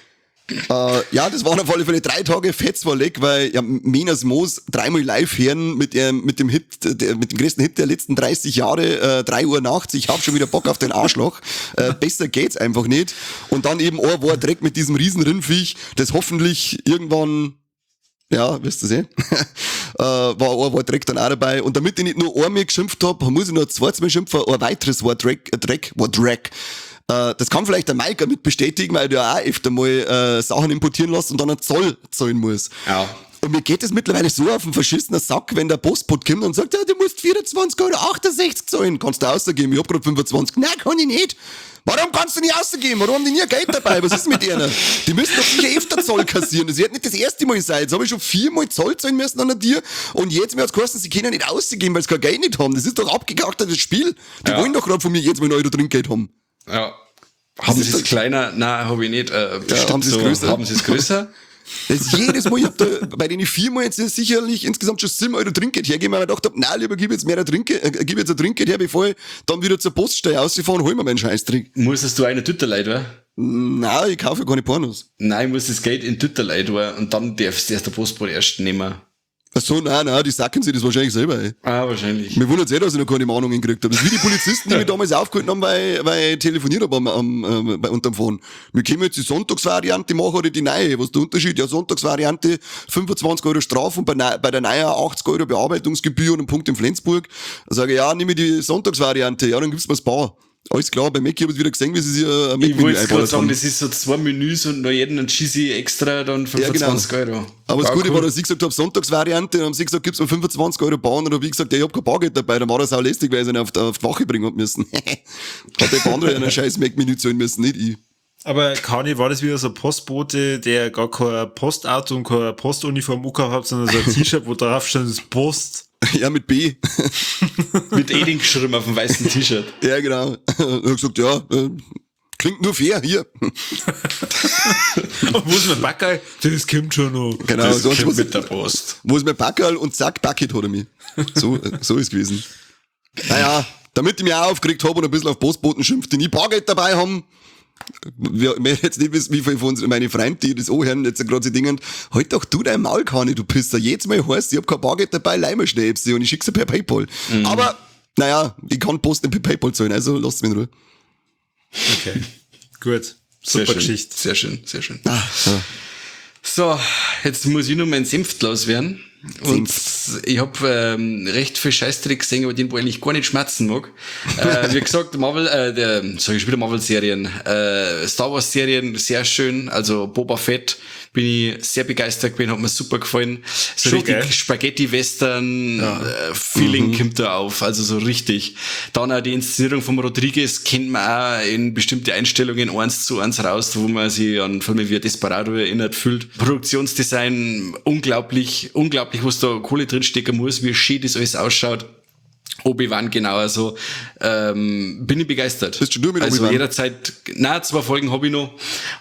Äh, ja, das waren auf alle Fälle drei Tage Fetzwalleck, weil ja, Menas Moos dreimal live hören mit, ähm, mit dem Hit, der, mit dem größten Hit der letzten dreißig Jahre, äh, drei Uhr nachts, ich hab schon wieder Bock auf den Arschloch. Äh, besser geht's einfach nicht. Und dann eben ein war direkt mit diesem riesen Rinnviech, das hoffentlich irgendwann, ja, wisst ihr sehen, äh, war ein Wort Dreck dann auch dabei. Und damit ich nicht nur einmal geschimpft hab, muss ich noch ein zweites Mal schimpfen, ein weiteres Wort Dreck, äh, Dreck, Wort Dreck. Äh, das kann vielleicht der Maika mit bestätigen, weil du ja auch öfter mal äh, Sachen importieren lässt und dann einen Zoll zahlen muss. Ja. Und mir geht es mittlerweile so auf den verschissenen Sack, wenn der Postbot kommt und sagt, ja, du musst vierundzwanzig oder achtundsechzig zahlen. Kannst du ausgeben? Ich hab grad fünfundzwanzig. Nein, kann ich nicht. Warum kannst du nicht ausgeben? Warum haben die nie Geld dabei? Was ist mit ihnen? Die müssen doch sicher öfter Zoll kassieren. Das wird nicht das erste Mal sein. Jetzt habe ich schon viermal Zoll zahlen müssen an dir und jetzt mir hat's geheißen, sie können nicht ausgeben, weil sie kein Geld nicht haben. Das ist doch abgekachtetes Spiel. Die Ja. wollen doch gerade von mir jetzt mal einen Euro Trinkgeld haben. Ja. Haben ist Sie es doch- kleiner? Nein, habe ich nicht. Äh, bestimmt haben Sie es so. größer? Haben Sie es größer? Das ist jedes Mal, ich hab da, bei den viermal jetzt sicherlich insgesamt schon sieben Euro Trinkgeld hergegeben, weil ich gedacht hab, nein, lieber gib jetzt mehr Trinkgeld, äh, gib jetzt ein Trinkgeld her, bevor ich dann wieder zur Poststelle ausfahren, hol mir meinen Scheißtrick. Musstest du eine Tütterlei tun? Nein, ich kaufe ja keine Pornos. Nein, ich muss das Geld in Tütterlei tun und dann darfst du erst der Postbote erst nehmen. Ach so, nein, nein, die sacken sich das wahrscheinlich selber, ey. Ah, wahrscheinlich. Mir wundert es eh, dass ich noch keine Mahnungen gekriegt habe. Das ist wie die Polizisten, die mich damals aufgehalten haben, weil, weil ich telefoniert habe am, am, ähm, bei, unterm Phone. Wir können jetzt die Sonntagsvariante machen oder die neue. Was ist der Unterschied? Ja, Sonntagsvariante, fünfundzwanzig Euro Strafe und bei, neu- bei der neuen achtzig Euro Bearbeitungsgebühr und einen Punkt in Flensburg. Da sage ich, ja, nehme ich die Sonntagsvariante. Ja, dann gibt's mir das Bar. Alles klar, bei Mackie habe ich wieder gesehen, wie sie sich ein Ich Mac-Menü wollte gerade einbaut sagen, haben. das ist so zwei Menüs und noch jeden Cheesy extra dann fünfundzwanzig Euro. Aber das Ja, Gute cool. war, dass ich gesagt habe, Sonntagsvariante, dann haben sie gesagt, gibt's mir fünfundzwanzig Euro Bahn, und dann habe ich gesagt, ja, ich hab kein Bargeld dabei, dann war das auch lästig, weil ich ihn auf, auf die Wache bringen hab müssen. Hat der andere einen scheiß Mac-Menü zahlen müssen, nicht ich. Aber Kani, war das wieder so ein Postbote, der gar kein Postauto und keine Postuniform gehabt hat, sondern so ein T-Shirt, wo drauf stand, das Post. Ja, mit B. Mit Eding geschrieben auf dem weißen T-Shirt. Ja, genau. Und hab gesagt, ja, äh, klingt nur fair, hier. Und wo ist mein Backerl? Das kommt schon noch. Genau, Das sonst kommt was, mit der Post. wo ist mein Packerl und zack, Bucket hat er mich. So, äh, so ist gewesen. Naja, damit ich mich auch aufgeregt habe und ein bisschen auf Postboten schimpft, die nie Bargeld dabei haben. Wir, wir jetzt nicht wissen, wie viele von uns, meine Freunde, die das anhören, jetzt gerade sie dingen, halt doch du dein Maul, Kani, du Pisser. Jedes Mal heißt, ich hab kein Bargeld dabei, leih mir schnell und ich schick's dir per Paypal. Mhm. Aber, naja, ich kann Post nicht per Paypal zahlen, also lasst mich in Ruhe. Okay, gut. Sehr Super schön, Geschichte. sehr schön, sehr schön. Ah, ja. So, jetzt muss ich nur meinen Senf loswerden. Und ich hab ähm, recht viel Scheißdreck gesehen, aber den, wo ich eigentlich gar nicht schmerzen mag. äh, wie gesagt, Marvel, äh, der, sag ich wieder Marvel-Serien, äh, Star Wars-Serien, sehr schön. Also Boba Fett bin ich sehr begeistert gewesen, hat mir super gefallen. So Schon, richtig gell? Spaghetti-Western-Feeling Mhm. kommt da auf, also so richtig. Dann auch die Inszenierung von Rodriguez kennt man auch in bestimmte Einstellungen eins zu eins raus, wo man sich an Filme wie Desperado erinnert fühlt. Produktionsdesign, unglaublich, unglaublich, was da Kohle drinstecken muss, wie schön das alles ausschaut. Obi-Wan genauer so. Ähm, bin ich begeistert. Bist du nur mit Also Obi-Wan? jederzeit, nein, zwei Folgen habe ich noch,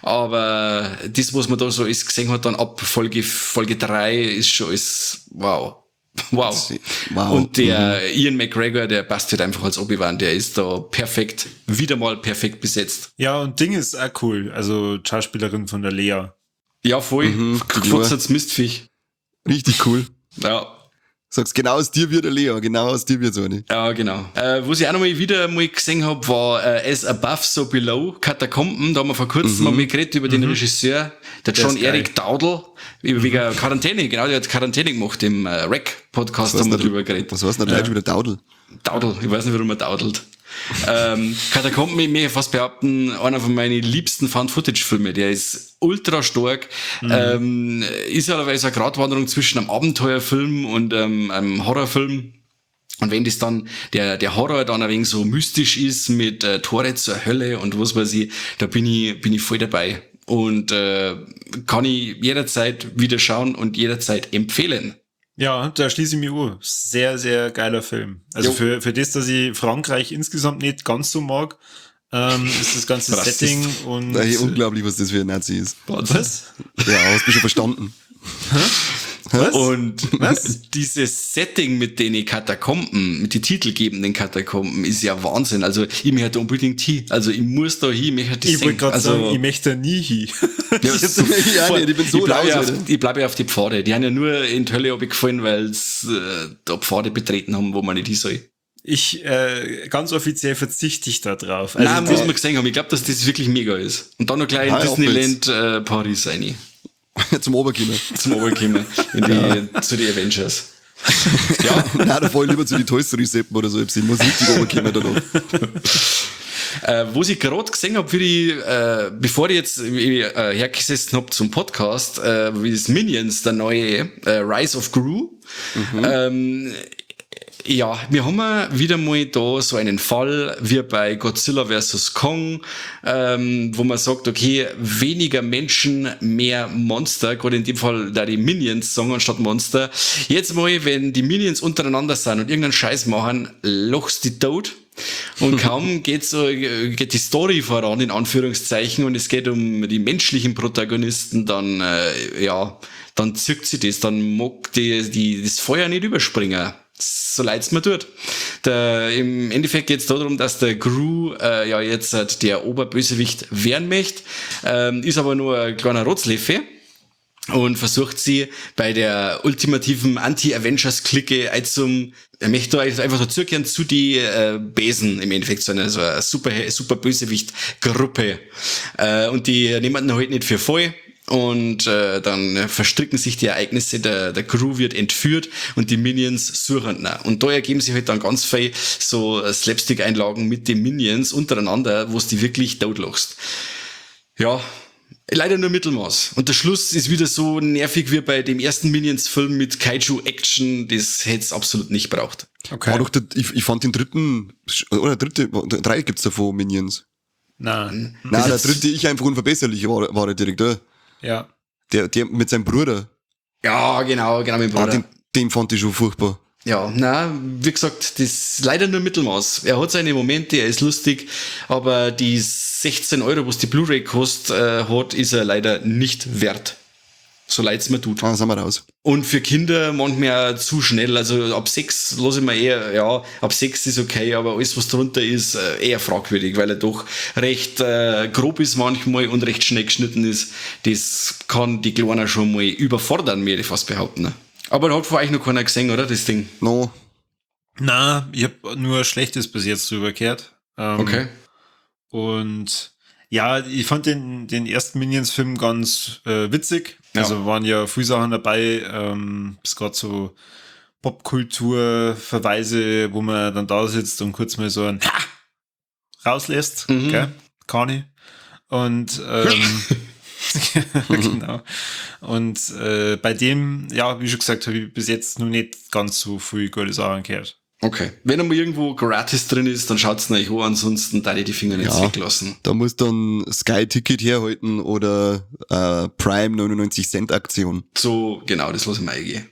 aber das, was man da so ist, gesehen hat, dann ab Folge, Folge drei ist schon alles, wow. Wow. Wow. Und der Ian McGregor, der passt halt einfach als Obi-Wan, der ist da perfekt, wieder mal perfekt besetzt. Ja, und Ding ist auch cool. Also, Schauspielerin von der Lea. Ja, voll. Mhm, die Gefutztes Mistviech. Richtig cool. Ja. Sagst, genau aus dir wird der Leo, genau aus dir wird so eine. Ja, genau. Äh, was ich auch noch mal wieder mal gesehen habe, war äh, As Above, So Below, Katakomben. Da haben wir vor kurzem mal geredet über den Regisseur, der John ist geil. Erik Daudel, wegen Quarantäne, genau, der hat Quarantäne gemacht im äh, Rec-Podcast, haben wir drüber geredet. Was heißt denn da ja. wieder Daudel? Daudel, ich weiß nicht, warum er daudelt. ähm, Katakomben, ich möchte fast behaupten, einer von meinen liebsten Found-Footage-Filme. Der ist ultra stark, mhm. ähm, ist allerdings eine Gratwanderung zwischen einem Abenteuerfilm und ähm, einem Horrorfilm. Und wenn das dann, der, der Horror dann ein wenig so mystisch ist mit äh, Tore zur Hölle und was weiß ich, da bin ich, bin ich voll dabei. Und äh, kann ich jederzeit wieder schauen und jederzeit empfehlen. Ja, da schließe ich mich an. Sehr, sehr geiler Film. Also Jo. für, für das, dass ich Frankreich insgesamt nicht ganz so mag, ähm, ist das ganze Rassist. Setting und... Nein, unglaublich, was das für ein Nazi ist. Was? Ja, hast du schon verstanden. Was? Und Was? dieses Setting mit den Katakomben, mit den titelgebenden Katakomben, ist ja Wahnsinn. Also ich möchte unbedingt hin. Also ich muss da hin, ich möchte das Ich wollte sehen. gerade Also, sagen, ich möchte da nie hin. ja, Ja, nee, ich bin so ich bleibe ja raus, auf, Alter. ich bleibe ja auf die Pfade. Die haben ja nur in die Hölle runtergefallen, weil sie äh, da Pfade betreten haben, wo man nicht hin soll. Ich, äh, ganz offiziell verzichte ich da drauf. Also Nein, die- muss man gesehen haben. Ich glaube, dass das wirklich mega ist. Und dann noch gleich in Ah, ja, Disneyland äh, Paris rein. Zum Oberkimmer. Zum Oberkimmer. In die, zu den Avengers. Ja, Nein, da fahr ich lieber zu den Toy Story Seppen oder so. Ich muss richtig Oberkimmer da noch. Äh, was ich gerade gesehen habe, wie ich, äh, bevor ich jetzt äh, hergesessen hab zum Podcast, äh, wie das Minions, der neue äh, Rise of Gru. Mhm. Ähm, ja, wir haben ja wieder mal da so einen Fall wie bei Godzilla versus Kong, ähm, wo man sagt, okay, weniger Menschen, mehr Monster, gerade in dem Fall da die Minions sagen anstatt Monster. Jetzt mal, wenn die Minions untereinander sind und irgendeinen Scheiß machen, lochst die tot. Und kaum geht so, geht die Story voran, in Anführungszeichen, und es geht um die menschlichen Protagonisten, dann, äh, ja, dann zirkt sie das, dann mag die, die, das Feuer nicht überspringen. So leid's mir tut. Der, im Endeffekt geht's darum, dass der Gru, äh, ja, jetzt äh, der Oberbösewicht werden möchte, ähm, ist aber nur ein kleiner Rotzleffe. Und versucht sie bei der ultimativen Anti-Avengers-Clique zum, er möchte da einfach so zurückkehren zu die äh, Besen im Endeffekt, so eine, so eine super, super Bösewicht-Gruppe. Äh, und die nehmen ihn halt nicht für voll. und äh, dann verstricken sich die Ereignisse, der, der Crew wird entführt und die Minions suchen ihn. Und da ergeben sich halt dann ganz viel so Slapstick-Einlagen mit den Minions untereinander, wo es die wirklich totlachst. Ja, leider nur Mittelmaß. Und der Schluss ist wieder so nervig wie bei dem ersten Minions-Film mit Kaiju-Action, das hätte es absolut nicht braucht. Okay. War doch der, ich, ich fand den dritten, oder dritte, drei gibt's davon Minions. Nein. Nein, der dritte, ich einfach unverbesserlich war, war der Direktor. Ja. Der, der mit seinem Bruder. Ja, genau, genau, mein Bruder. Ah, den, den fand ich schon furchtbar. Ja, na, wie gesagt, das ist leider nur Mittelmaß. Er hat seine Momente, er ist lustig, aber die sechzehn Euro, was die Blu-ray kostet, äh, hat, ist er leider nicht wert. So leid's mir tut. Ah, sind wir raus. Und für Kinder manchmal zu schnell. Also ab sechs lasse ich mir eher, ja, ab sechs ist okay, aber alles, was drunter ist, äh, eher fragwürdig, weil er doch recht äh, grob ist manchmal und recht schnell geschnitten ist. Das kann die Kleiner schon mal überfordern, würde ich fast behaupten. Ne? Aber da hat von euch noch keiner gesehen, oder, das Ding? No. Na, ich habe nur Schlechtes bis jetzt drüber gehört. Ähm, Okay. Und ja, ich fand den, den ersten Minions-Film ganz äh, witzig. Ja. Also waren ja viele Sachen dabei, ähm, bis gerade so Popkultur-Verweise, wo man dann da sitzt und kurz mal so ein Ha! rauslässt. Mhm. Gell? Kann ich. Und ähm, genau. Und äh, bei dem, ja, wie schon gesagt, habe ich bis jetzt noch nicht ganz so viel gute Sachen gehört. Okay. Wenn er mal irgendwo gratis drin ist, dann schaut's euch an, ansonsten da ich die Finger nicht Ja. weglassen. Da muss dann Sky-Ticket herhalten oder äh, Prime neunundneunzig Cent Aktion. So, genau, das lasse ich mir eingehen.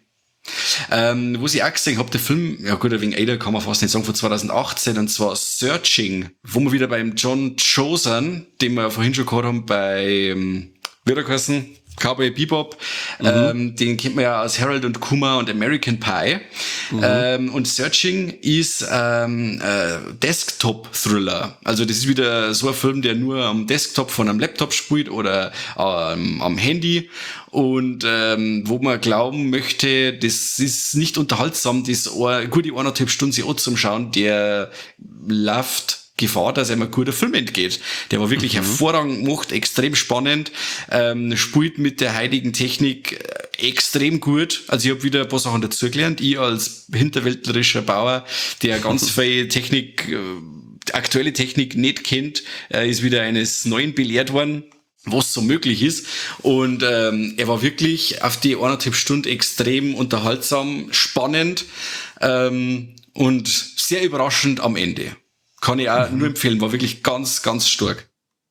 Ähm, wo ich auch gesehen habe, der Film, ja gut, wegen Ada kann man fast nicht sagen, von zwanzig achtzehn, und zwar Searching, wo wir wieder beim John Cho sind, den wir vorhin schon gehabt haben bei, ähm, wie hat er geheißen? Cowboy Bebop, mhm. ähm, den kennt man ja aus Harold und Kumar und American Pie. Mhm. Ähm, und Searching ist ähm, äh, Desktop-Thriller. Also das ist wieder so ein Film, der nur am Desktop von einem Laptop spielt oder ähm, am Handy. Und ähm, wo man glauben möchte, das ist nicht unterhaltsam, das eine, gute eineinhalb Stunden sich anzuschauen, der läuft Gefahr, dass einem ein guter Film entgeht. Der war wirklich mhm. hervorragend gemacht, extrem spannend, ähm, spielt mit der heutigen Technik äh, extrem gut. Also ich habe wieder ein paar Sachen dazugelernt. Ich als hinterwäldlerischer Bauer, der ganz viel Technik, äh, aktuelle Technik nicht kennt, äh, ist wieder eines Neuen belehrt worden, was so möglich ist. Und ähm, er war wirklich auf die eineinhalb Stunden extrem unterhaltsam, spannend ähm, und sehr überraschend am Ende. Kann ich auch mhm. nur empfehlen, war wirklich ganz, ganz stark.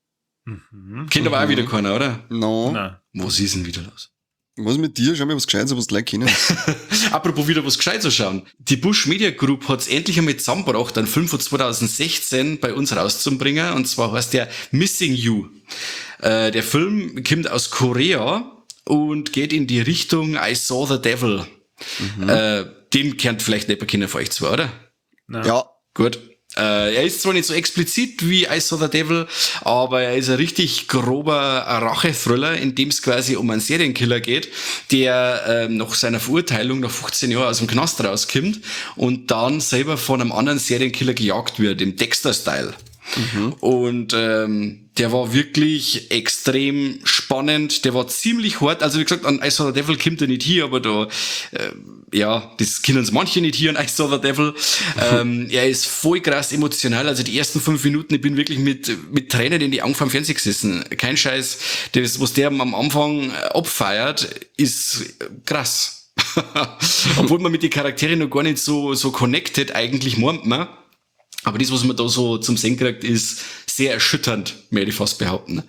Mhm. Kennt aber mhm. auch wieder keiner, oder? No. Nein. Was ist denn wieder los? Was mit dir? Schau mal was Gescheites, was du like kennen. Apropos wieder was Gescheites zu schauen. Die Bush Media Group hat's endlich einmal zusammengebracht, einen Film von zwanzig sechzehn bei uns rauszubringen. Und zwar heißt der Missing You. Äh, der Film kommt aus Korea und geht in die Richtung I Saw the Devil. Mhm. Äh, den kennt vielleicht nicht mehr keiner von euch zwei, oder? Nein. Ja. Gut. Äh, er ist zwar nicht so explizit wie I Saw the Devil, aber er ist ein richtig grober Rache-Thriller, in dem es quasi um einen Serienkiller geht, der äh, nach seiner Verurteilung nach fünfzehn Jahren aus dem Knast rauskommt und dann selber von einem anderen Serienkiller gejagt wird, im Dexter-Style. Mhm. Und ähm, der war wirklich extrem spannend, der war ziemlich hart, also wie gesagt, an I Saw the Devil kommt er nicht hier, aber da, äh, ja, das können es manche nicht hier an I Saw the Devil. ähm, er ist voll krass emotional, also die ersten fünf Minuten, ich bin wirklich mit mit Tränen in die Augen vom Fernseher gesessen. Kein Scheiß, das, was der am Anfang abfeiert, ist krass. Obwohl man mit den Charakteren noch gar nicht so so connected eigentlich meint man. Aber das, was man da so zum Sehen kriegt, ist sehr erschütternd, möchte ich fast behaupten.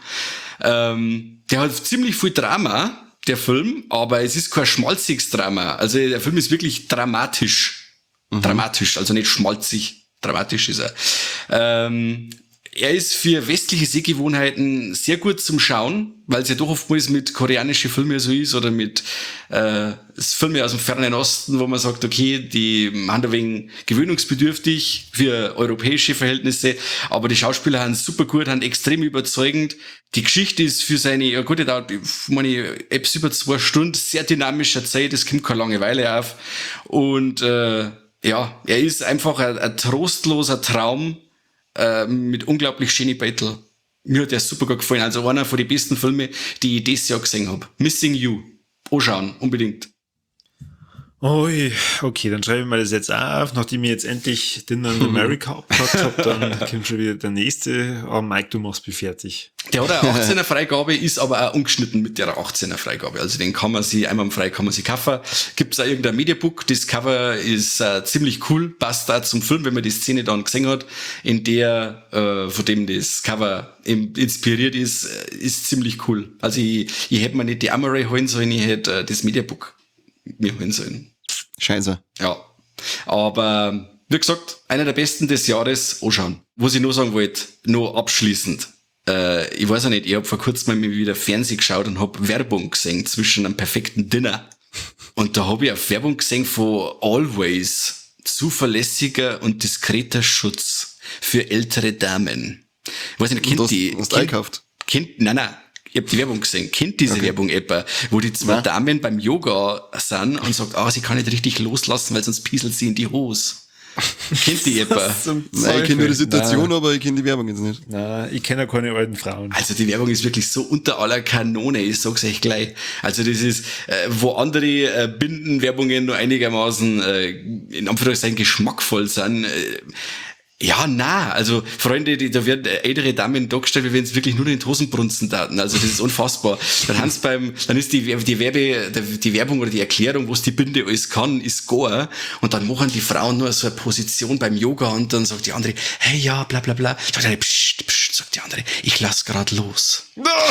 Ähm, der hat ziemlich viel Drama, der Film, aber es ist kein schmalziges Drama. Also der Film ist wirklich dramatisch. Mhm. Dramatisch, also nicht schmalzig. Dramatisch ist er. Ähm, er ist für westliche Sehgewohnheiten sehr gut zum Schauen, weil es ja doch oftmals mit koreanischen Filmen so ist oder mit äh, Filmen aus dem fernen Osten, wo man sagt, okay, die haben ein wenig gewöhnungsbedürftig für europäische Verhältnisse, aber die Schauspieler haben super gut, haben extrem überzeugend. Die Geschichte ist für seine, ja gut, die dauert, meine, etwas über zwei Stunden, sehr dynamischer Zeit, es kommt keine Langeweile auf. Und äh, ja, er ist einfach ein, ein trostloser Traum, mit unglaublich schönen Battle. Mir hat der super gut gefallen. Also einer von den besten Filmen, die ich dieses Jahr gesehen habe. Missing You. Anschauen, unbedingt. Ui, okay, dann schreibe ich mal das jetzt auch auf. Nachdem ich jetzt endlich Dinner in America abgehakt habe, dann kommt schon wieder der nächste. Aber Mike, du machst mich fertig. Der hat eine achtzehner Freigabe, ist aber auch ungeschnitten mit der achtzehner Freigabe. Also den kann man sich einmal frei kann man sich kaufen. Gibt's auch irgendein Mediabook. Das Cover ist äh, ziemlich cool, passt auch zum Film, wenn man die Szene dann gesehen hat, in der, äh, von dem das Cover im, inspiriert ist, äh, ist ziemlich cool. Also ich, ich hätte mir nicht die Amaray holen sollen, ich hätte äh, das Mediabook mir holen sollen. Scheiße. Ja. Aber wie gesagt, einer der besten des Jahres anschauen. Was ich noch sagen wollte, noch abschließend. Äh, ich weiß auch nicht, ich habe vor kurzem mal wieder Fernsehen geschaut und habe Werbung gesehen zwischen einem perfekten Dinner. Und da habe ich eine Werbung gesehen von Always. Zuverlässiger und diskreter Schutz für ältere Damen. Ich weiß nicht, kennt Und das, die? hast du Kennt, eingekauft? kennt, nein, nein. Ich hab die Werbung gesehen. Kennt diese Okay. Werbung etwa, wo die zwei Nein. Damen beim Yoga sind und sagt, ah, sie kann nicht richtig loslassen, weil sonst pieselt sie in die Hose. Kennt die etwa? Zum Nein, ich kenne nur die Situation, Nein, aber ich kenne die Werbung jetzt nicht. nein, ich kenne ja keine alten Frauen. Also die Werbung ist wirklich so unter aller Kanone, ich sag's euch gleich. Also das ist, äh, wo andere äh, Bindenwerbungen nur einigermaßen äh, in Anführungszeichen geschmackvoll sind, äh, ja, na, also Freunde, die, da werden äh, ältere Damen dargestellt, wie wenn es wirklich nur den Hosenbrunzen taten. Also das ist unfassbar. Dann haben's beim, dann ist die, die Werbe, die Werbung oder die Erklärung, was die Binde alles kann, ist gar. Und dann machen die Frauen nur so eine Position beim Yoga und dann sagt die andere, hey ja, bla bla bla. Sagt die eine, psst, psst, sagt die andere, ich lass grad los.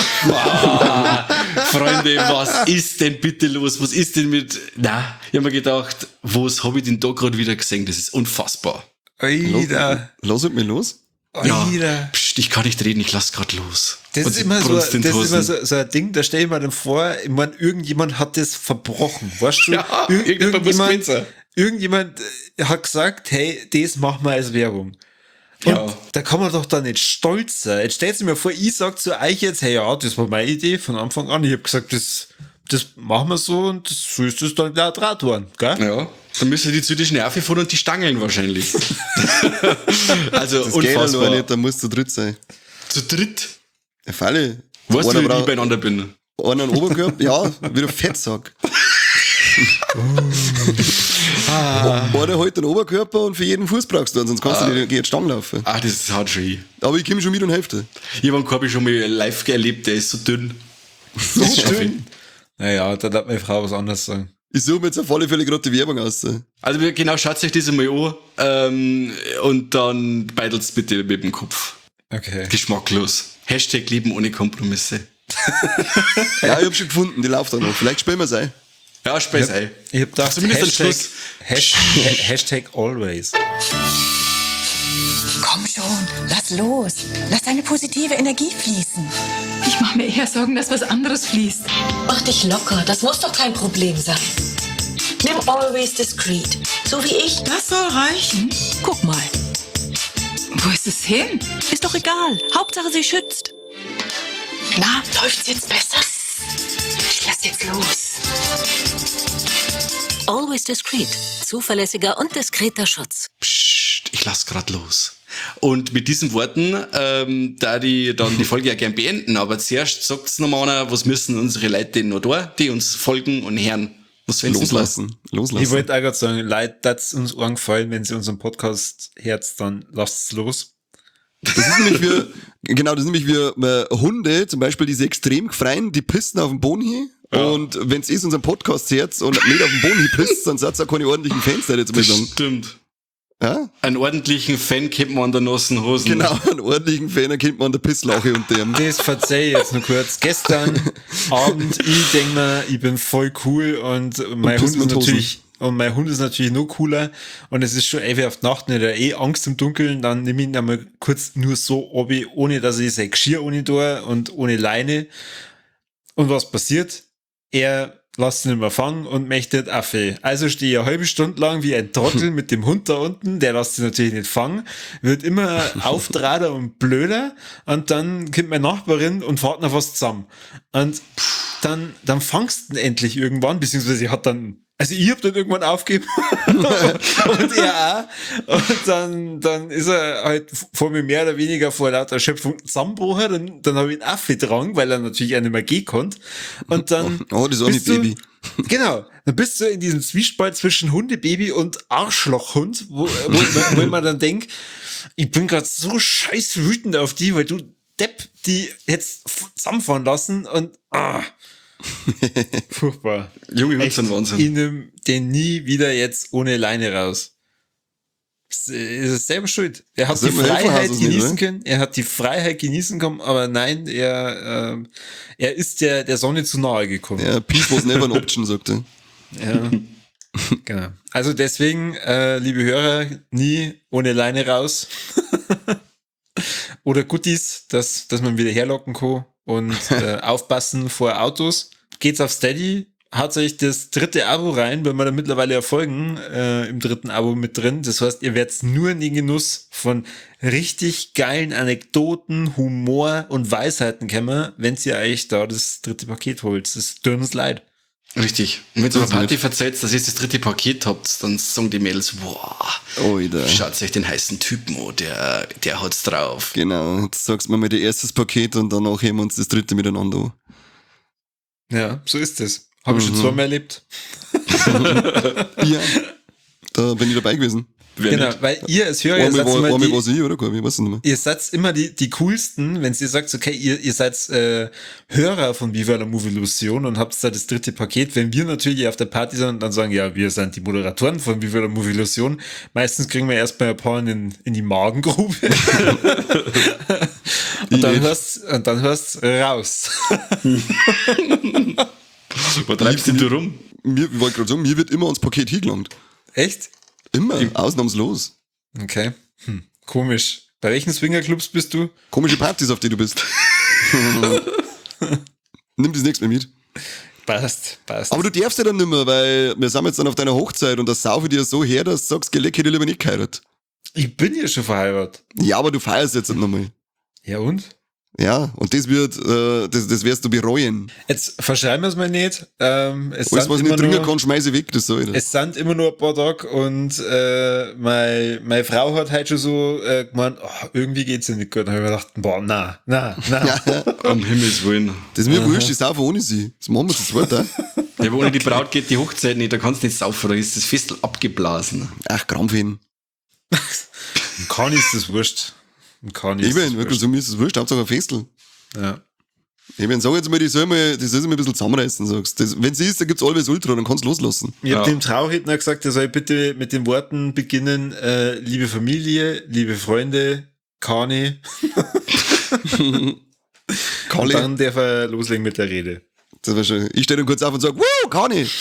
Wow. Freunde, was ist denn bitte los? Was ist denn mit, na, ich hab mir gedacht, was habe ich denn da gerade wieder gesehen? Das ist unfassbar. Oida, Los mit mir los? Ja, Oida. pst, ich kann nicht reden, ich lass grad los. Das Und ist sie immer, so, brunst das in die ist immer Hosen. so, so ein Ding, da stell ich mir dann vor, ich meine, irgendjemand hat das verbrochen, weißt du? Ja, Ir- irgendjemand muss irgendjemand, gewinnen. irgendjemand äh, hat gesagt, hey, das machen wir als Werbung. Und Ja. da kann man doch da nicht stolz sein. Jetzt stellt sich mir vor, ich sag zu euch jetzt, hey, ja, das war meine Idee von Anfang an. Ich hab gesagt, das, das machen wir so und das, so ist das dann gleich draht worden, gell? Ja, dann müssen die zu die Nerven fahren und die Stangeln wahrscheinlich. Also Das geht ja unfassbar. noch nicht, da musst du dritt sein. Zu dritt. Eine Falle. Weißt du, Einer wie ich braucht- beieinander bin? Einer einen Oberkörper, ja, wie der Fettsack. Einer halt den Oberkörper und für jeden Fuß brauchst du einen, sonst kannst du nicht jetzt Stangen laufen. Ah, das haut schon hin. Aber ich komme schon mit und helfe. Ich habe einen Korbi schon mal live erlebt, der ist so dünn. So Schön. Naja, da darf meine Frau was anderes sagen. Ich suche mir jetzt auf alle Fälle gerade die Werbung aus. Also wir- genau, schaut euch das einmal an ähm, und dann beidelt's bitte mit dem Kopf. Okay. Geschmacklos. Hashtag Leben ohne Kompromisse. Ja, ich hab schon gefunden, die läuft auch noch. Vielleicht spielen wir es ein. Ja, Speis ei. Ich hab gedacht, Zumindest am Hashtag, Schluss. Hashtag, Hashtag always. Komm schon, lass los. Lass deine positive Energie fließen. Ich mache mir eher Sorgen, dass was anderes fließt. Mach dich locker, das muss doch kein Problem sein. Nimm Always Discreet, so wie ich. Das soll reichen. Guck mal. Wo ist es hin? Ist doch egal. Hauptsache, sie schützt. Na, läuft's jetzt besser? Ich lass jetzt los. Always Discreet, zuverlässiger und diskreter Schutz. Psst, ich lass grad los. Und mit diesen Worten, ähm, da die dann die Folge ja gern beenden, aber zuerst sagt's nochmal einer, was müssen unsere Leute denn noch da, die uns folgen und hören? Was wollen sie uns lassen? Loslassen. Loslassen. Ich wollte auch gerade sagen, Leute, das uns angefallen, wenn sie unseren Podcast herz, dann lasst's los. Das ist nämlich wie, genau, das ist nämlich wie äh, Hunde, zum Beispiel, diese extrem gefreien, die pissen auf den Boden hin. Ja. Und wenn's ist unseren Podcast herz und nicht auf den Boden hin pisst, dann seid's auch keine ordentlichen Fans, da jetzt mal Das sagen. stimmt. Ja? Einen ordentlichen Fan kennt man an der nassen Hosen. Genau, einen ordentlichen Fan erkennt man an der Pisslache unter ihm. Das verzeih ich jetzt nur kurz. Gestern Abend, ich denk mir, ich bin voll cool und mein piss Hund ist mit Hosen. natürlich, und mein Hund ist natürlich noch cooler und es ist schon ewig auf die Nacht nicht, er hat eh Angst im Dunkeln, dann nehme ich ihn einmal kurz nur so ob ich, ohne dass ich sein Geschirr ohne da und ohne Leine. Und was passiert? Er lässt ihn nicht mehr fangen und möchte Affe. Also stehe ich eine halbe Stunde lang wie ein Trottel mit dem Hund da unten, der lässt sich natürlich nicht fangen, wird immer auftrader und blöder und dann kommt meine Nachbarin und fährt noch was zusammen. Und dann, dann fangst du ihn endlich irgendwann, beziehungsweise sie hat dann Also ich hab dann irgendwann aufgegeben und er auch. Und dann, dann ist er halt vor mir mehr oder weniger vor lauter Erschöpfung zusammengebrochen. Dann, dann habe ich ihn aufgetragen, weil er natürlich auch nicht mehr gehen konnte. Und dann Oh, das ist auch nicht bist du- Baby. Genau, dann bist du in diesem Zwiespalt zwischen Hundebaby und Arschlochhund, wo, wo, ich- wo ich mir dann denk, ich bin gerade so scheiß wütend auf die, weil du Depp die jetzt zusammenfahren lassen und ah, furchtbar. Junge Hunde Echt, sind Wahnsinn. ich nehm den nie wieder jetzt ohne Leine raus. Es ist selber schuld. Er hat Das die sieht man ja von Haus Freiheit aus nicht, genießen oder? können. Er hat die Freiheit genießen können, aber nein, er, ähm, er ist der, der Sonne zu nahe gekommen. Ja, Peace was never an option, sagt er. Ja. Genau. Also deswegen, äh, liebe Hörer, nie ohne Leine raus. Oder Guttis, dass, dass man wieder herlocken kann und äh, aufpassen vor Autos. Geht's auf Steady, haut euch das dritte Abo rein, weil wir da mittlerweile Erfolgen äh, im dritten Abo mit drin. Das heißt, ihr werdet nur in den Genuss von richtig geilen Anekdoten, Humor und Weisheiten kommen, wenn ihr euch da das dritte Paket holt. Das tut uns leid. Richtig. Und wenn du auf Das einer ist Party erzählst, dass ihr das dritte Paket habt, dann sagen die Mädels, boah, Alter. schaut euch den heißen Typen an, der, der hat's drauf. Genau, jetzt sagst du mir mal das erste Paket und danach heben wir uns das dritte miteinander an. Ja, so ist es. Habe ich schon zweimal erlebt. Ja, da bin ich dabei gewesen. Wer Genau, nicht? weil ihr als Hörer, ihr Einmal seid war, immer einmal die, war's ich, oder? Gabi? Ich weiß nicht mehr. ihr seid immer die, die coolsten, wenn ihr sagt, okay, ihr, ihr seid äh, Hörer von Viva la Movie Illusion und habt da das dritte Paket. Wenn wir natürlich auf der Party sind und dann sagen, ja, wir sind die Moderatoren von Viva la Movie Illusion, meistens kriegen wir erstmal ein paar in, in die Magengrube. und, dann nicht. hörst, und dann hörst raus. Wo treibst denn du rum? Mir, ich wollte gerade sagen, mir wird immer ans Paket hingelangt. Echt? Immer, ausnahmslos. Okay. Hm, komisch. Bei welchen Swingerclubs bist du? Komische Partys, auf die du bist. Nimm das nächste Mal mit. Passt, passt. Aber du darfst ja dann nicht mehr, weil wir sind jetzt dann auf deiner Hochzeit und das saufe dir so her, dass du sagst, Geleck hätte ich lieber nicht geheiratet. Ich bin ja schon verheiratet. Ja, aber du feierst jetzt nicht nochmal. Ja und? Ja, und das wird, äh, das, das wirst du bereuen. Jetzt verschreiben wir es mal nicht. Ähm, es, Alles, sind was immer nicht dringen nur, kann, schmeiße ich weg, das soll das. es sind immer nur ein paar Tage und äh, meine, meine Frau hat halt schon so äh, gemeint, oh, irgendwie geht's ja nicht gut. Da habe ich mir gedacht, boah, na, na, na. Um Himmels Willen. Das ist mir wurscht, ich saufe ohne sie. Das machen wir zu zweit, auch. Ja, aber ohne die Braut geht die Hochzeit nicht, da kannst du nicht saufen, da ist das Festel abgeblasen. Ach, Krampfhin. Kann ist das wurscht. Kann ist Ich bin, das wirklich, wurscht. so mir ist das wurscht, Hauptsache ein Festel. Ja. Ich bin, sag jetzt mal, die soll mal, die soll sich mal ein bisschen zusammenreißen, sagst. Das, wenn sie ist, dann gibt's Always Ultra, dann kannst du loslassen. Ich habe Ja. dem Trauredner gesagt, er soll bitte mit den Worten beginnen, äh, liebe Familie, liebe Freunde, Kani. Und Kalle, dann darf er loslegen mit der Rede. das war schon, ich stehe dann kurz auf und sag, wow, kann ich.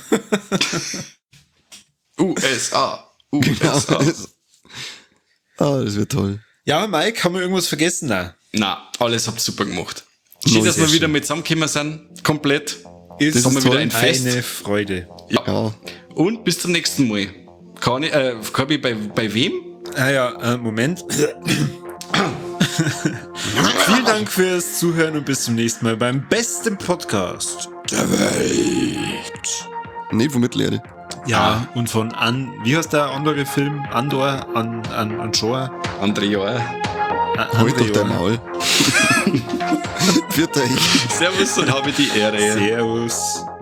U S A. U S Genau. A. Ah, das wird toll. Ja, Mike, haben wir irgendwas vergessen? Nein. Na, alles habt super gemacht. Schön, No, dass sehr wir wieder schön. mit zusammengekommen sind. Komplett. Ist Das haben ist wir wieder toll. ein Fest. eine Freude. Ja. Ja. Und bis zum nächsten Mal. Kani, äh, Kirby, bei, bei wem? Ah ja, äh, Moment. Vielen Dank fürs Zuhören und bis zum nächsten Mal beim besten Podcast der Welt. Nicht von Mittelerde. Ja, und von An, wie heißt der andere Film? Andor, An, An, Anshore? Andere Jahr. An, Halt doch dein Andor. Maul. Viert euch. Servus und habe die Ehre. Servus.